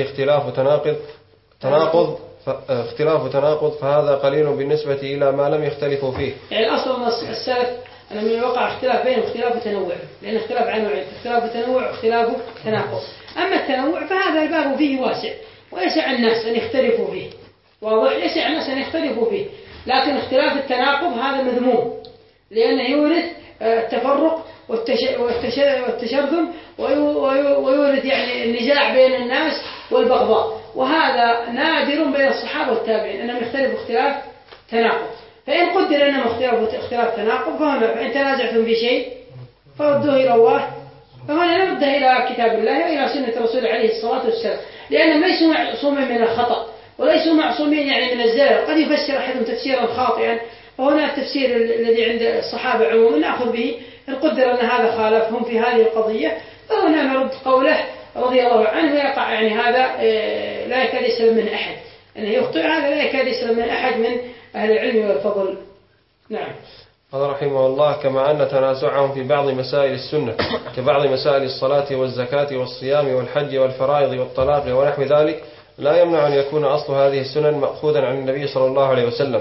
اختلاف تناقض فهذا قليل بالنسبة إلى ما لم يختلفوا فيه. يعني الأصل من السلف أن من الواقع اختلاف بينهم اختلاف تنوع، لأن اختلاف عن نوعين: اختلاف تنوع واختلاف تناقض. أما التنوع فهذا الباب فيه واسع، ويسع الناس أن يختلفوا فيه، واضح، يسع الناس أن يختلفوا فيه. لكن اختلاف التناقض هذا مذموم، لأنه يورث التفرق والتشرذم، ويورث يعني النزاع بين الناس والبغضاء، وهذا نادر بين الصحابة والتابعين أنهم يختلفوا اختلاف تناقض. فإن قدر أنهم اختلاف تناقض فإن تنازعتم في شيء فردوه إلى الله، فهنا نرده إلى كتاب الله وإلى سنة رسوله عليه الصلاة والسلام، لأنهم ليسوا معصومين من الخطأ وليسوا معصومين يعني من الزلل. قد يفسر أحدهم تفسيرا خاطئا، فهنا التفسير الذي عند الصحابة عموما نأخذ به. إن قدر أن هذا خالفهم في هذه القضية فهنا نرد قوله رضي الله عنه، ويقع يعني هذا لا يكاد يسلم من أحد، أنه يخطئ هذا لا يكاد يسلم من أحد من أهل العلم والفضل. نعم. قال رحمه الله: كما أن تنازعهم في بعض مسائل السنة كبعض مسائل الصلاة والزكاة والصيام والحج والفرائض والطلاق ونحو ذلك لا يمنع أن يكون أصل هذه السنن مأخوذا عن النبي صلى الله عليه وسلم،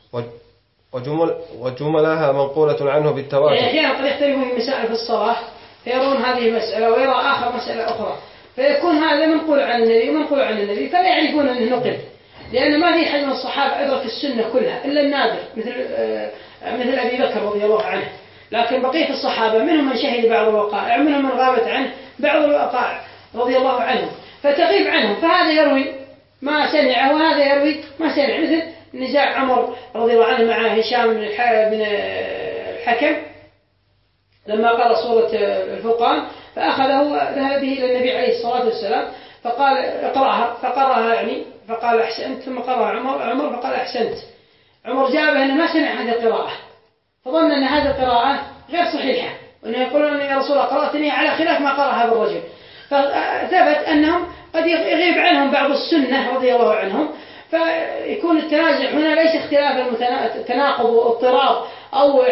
وجملها منقولة عنه بالتواتر. يعني أحيانا قد يختلفون في مسائل في الصلاة فيرون هذه مسألة ويرى آخر مسألة أخرى، فيكون هذا منقول عن النبي ومنقول عن النبي، فلا يعرفون أنه نقل، لأن ما في حد من الصحابة أدرك السنة كلها إلا النادر مثل أبي بكر رضي الله عنه. لكن بقية الصحابة منهم من شهد بعض الوقائع، منهم من غابت عنه بعض الوقائع رضي الله عنهم، فتغيب عنهم، فهذا يروي ما سمع وهذا يروي ما سمع. مثل نزاع عمر رضي الله عنه مع هشام بن الحكم لما قرأ سورة الفرقان، فأخذه ذهب به إلى النبي عليه الصلاة والسلام فقال اقرأها، فقرأها يعني فقال أحسنت، ثم قرأها عمر فقال أحسنت. عمر جابه أنه ما سمع هذه القراءة، فظن أن هذه القراءة غير صحيحة، وأنه يقولون يا رسول الله قرأتني على خلاف ما قرأ هذا الرجل، فثبت أنهم قد يغيب عنهم بعض السنة رضي الله عنهم، فيكون التنازع هنا ليس اختلاف تناقض واضطراب أو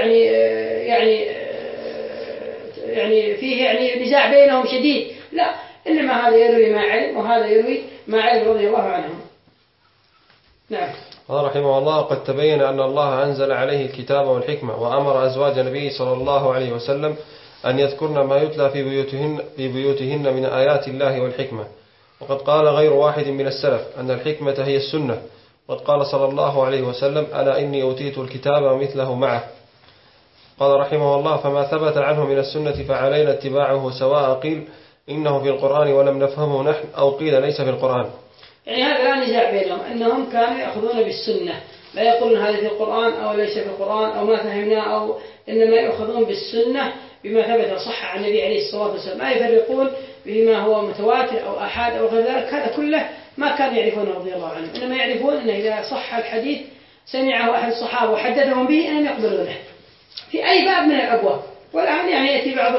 يعني فيه يعني نزاع بينهم شديد، لا، إنما هذا يروي ما علم وهذا يروي ما علم رضي الله عنهم. نعم. قال رحمه الله: قد تبين أن الله أنزل عليه الكتاب والحكمة، وأمر أزواج النبي صلى الله عليه وسلم أن يذكرن ما يتلى في بيوتهن من آيات الله والحكمة. وقد قال غير واحد من السلف أن الحكمة هي السنة، وقد قال صلى الله عليه وسلم: ألا إني أوتيت الكتاب ومثله معه. قال رحمه الله: فما ثبت عنه من السنة فعلينا اتباعه، سواء قيل إنه في القرآن ولم نفهمه نحن، أو قيل ليس في القرآن. يعني هذا لا نزاع بينهم، أنهم كانوا يأخذون بالسنة، لا يقولون هذا في القرآن أو ليس في القرآن أو ما فهمنا، أو إنما يأخذون بالسنة بما ثبت صح عن النبي عليه الصلاة والسلام، ما يفرقون بما هو متواتر أو أحاد أو غير ذلك. هذا كله ما كان يعرفونه رضي الله عنهم، إنما يعرفون أنه إذا صح الحديث سمعه أحد الصحابة وحدثهم به أنهم يقبلونه في أي باب من الأبواب. والآن يعني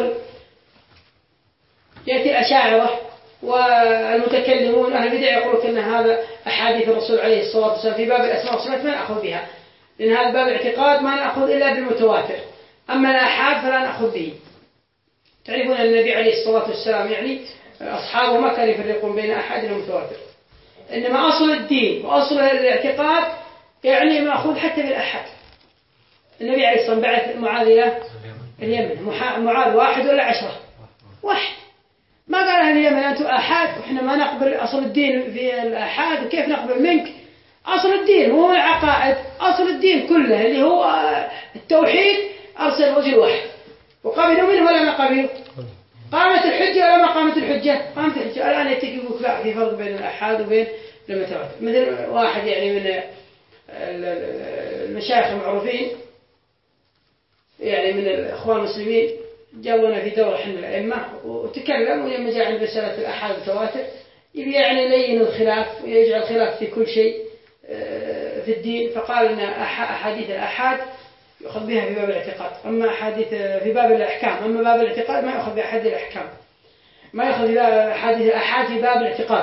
يأتي الأشاعرة والمتكلمون أهل البدع يقولون أن هذا أحاديث الرسول عليه الصلاة والسلام في باب الأسماء والصفات ما نأخذ بها، لأن هذا باب الاعتقاد ما نأخذ إلا بالمتواتر، أما الآحاد فلا نأخذ به. تعرفون أن النبي عليه الصلاة والسلام يعني أصحابه ما كانوا يفرقون بين أحاد ومتواتر، إنما أصل الدين وأصل الاعتقاد يعني مأخوذ حتى بالأحاد. النبي عليه الصلاة والسلام بعث معاذ إلى اليمن، معاذ 1 ولا 10؟ واحد. ما قال أهل اليمن أنتم آحاد وإحنا ما نقبل أصل الدين في الآحاد وكيف نقبل منك؟ أصل الدين هو العقائد، أصل الدين كله اللي هو التوحيد أرسل رجل واحد، وقبلوا منه ولا ما قبلوا؟ قامت الحجة ولا ما قامت الحجة؟ قامت الحجة. الآن يتكي يقول لا في فرق بين الآحاد وبين المتواتر. مثل واحد يعني من المشايخ المعروفين يعني من الإخوان المسلمين جاونا في دورة حنا الأئمة وتكلم، ولما جاء عند مسألة الآحاد والتواتر يبي يعني يلين الخلاف ويجعل الخلاف في كل شيء في الدين، فقال إن أحاديث الآحاد يأخذ بها في باب الاعتقاد، أما أحاديث في باب الأحكام، أما باب الاعتقاد ما يأخذ بأحاديث الأحكام، ما يأخذ بأحاديث الآحاد في باب الاعتقاد.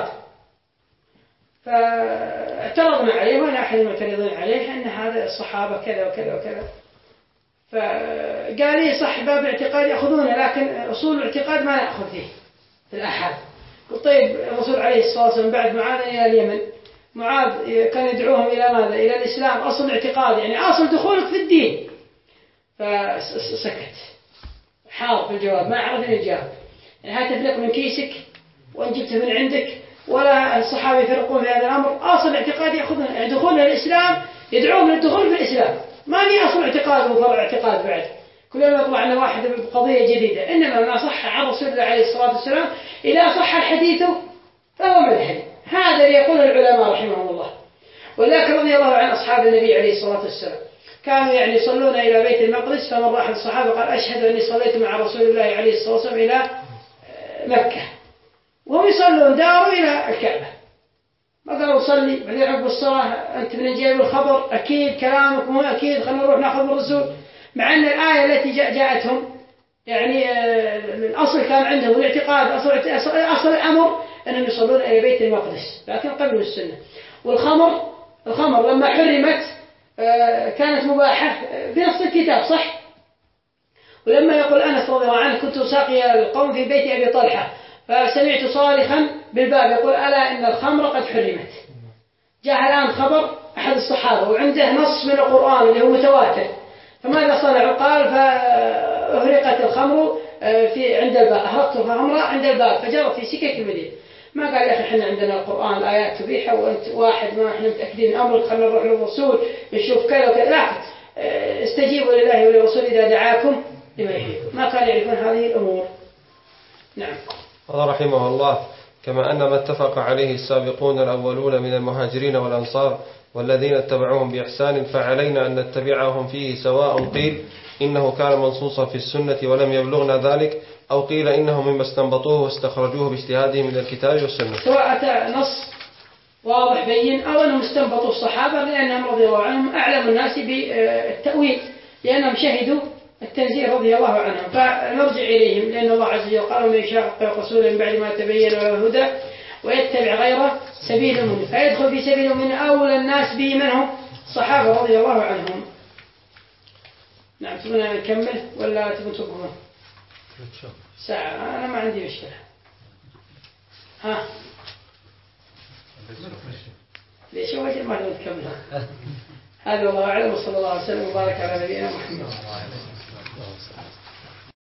فاعترضنا عليه وأنا أحد المعترضين عليه أن هذا الصحابة كذا وكذا وكذا، فقال لي صح باب الاعتقاد يأخذونه لكن أصول الاعتقاد ما نأخذ فيه في الآحاد. قلت طيب الرسول عليه الصلاة والسلام بعد معاذ إلى اليمن، معاذ كان يدعوهم إلى ماذا؟ إلى الإسلام، أصل الاعتقاد يعني أصل دخولك في الدين. فسكت حاضر في الجواب، ما عرف الإجابة. يعني هات تفرق من كيسك وإن جبته من عندك، ولا الصحابة يفرقون في هذا الأمر. أصل الاعتقاد يأخذون دخولنا الإسلام، يدعوهم للدخول في الإسلام، ما في أصل اعتقاد وفرع اعتقاد بعد. كلما يطلع لنا واحد بقضية جديدة، إنما ما صح عن رسول الله عليه الصلاة والسلام إذا صح الحديث فهو مذهب. هذا اللي يقوله العلماء رحمهم الله. ولذلك رضي الله عن أصحاب النبي عليه الصلاة والسلام كانوا يعني يصلون إلى بيت المقدس، فمر أحد الصحابة قال أشهد أني صليت مع رسول الله عليه الصلاة والسلام إلى مكة، وهم يصلون داروا إلى الكعبة. ما قالوا صلي بعدين عقب الصلاة أنت من جايب الخبر أكيد كلامك مو أكيد خلينا نروح نأخذ بالرسول، مع أن الآية التي جاءتهم يعني الأصل كان عندهم الاعتقاد، أصل الأمر أنهم يصلون إلى بيت المقدس، لكن قبلوا السنة. والخمر لما حرمت كانت مباحة بنص الكتاب صح. ولما يقول أنس رضي الله عنه كنت ساقي القوم في بيت أبي طلحة فسمعت صارخا بالباب يقول ألا إن الخمر قد حرمت. جاء الآن خبر أحد الصحابة وعنده نص من القرآن اللي هو متواتر، فماذا صنعوا؟ قال فأهرقت الخمر عند الباب، أهرقت الخمر عند الباب فجرت في سكك المدينة. ما قال يا أخي إحنا عندنا القرآن الآيات تبيحها وأنت واحد ما إحنا متأكدين من أمرك خلينا نروح للرسول نشوف كذا وكذا. لا، استجيبوا لله وللرسول إذا دعاكم لما يحييكم. ما كانوا يعرفون هذه الأمور. نعم. قال رحمه الله: كما أن ما اتفق عليه السابقون الأولون من المهاجرين والأنصار والذين اتبعوهم بإحسان فعلينا أن نتبعهم فيه، سواء قيل إنه كان منصوصا في السنة ولم يبلغنا ذلك، أو قيل إنه مما استنبطوه واستخرجوه باجتهادهم من الكتاب والسنة. سواء أتى نص واضح بين أو أنهم استنبطوا الصحابة، لأنهم رضي الله عنهم أعلم الناس بالتأويل، لأنهم شهدوا التنزيل رضي الله عنهم. فنرجع إليهم، لأن الله عز وجل قال: ومن يشاقق رسولا من بعد ما تبين له الهدى ويتبع غير سبيل المؤمنين فيدخل في سبيل من أولى الناس به من هم الصحابة رضي الله عنهم. نعم. تبون نكمل ولا تبون توقفون؟ ساعة. أنا ما عندي مشكلة. ها ليش وجه ما نكمل؟ هذا والله أعلم، وصلى الله عليه وسلم وبارك على نبينا محمد.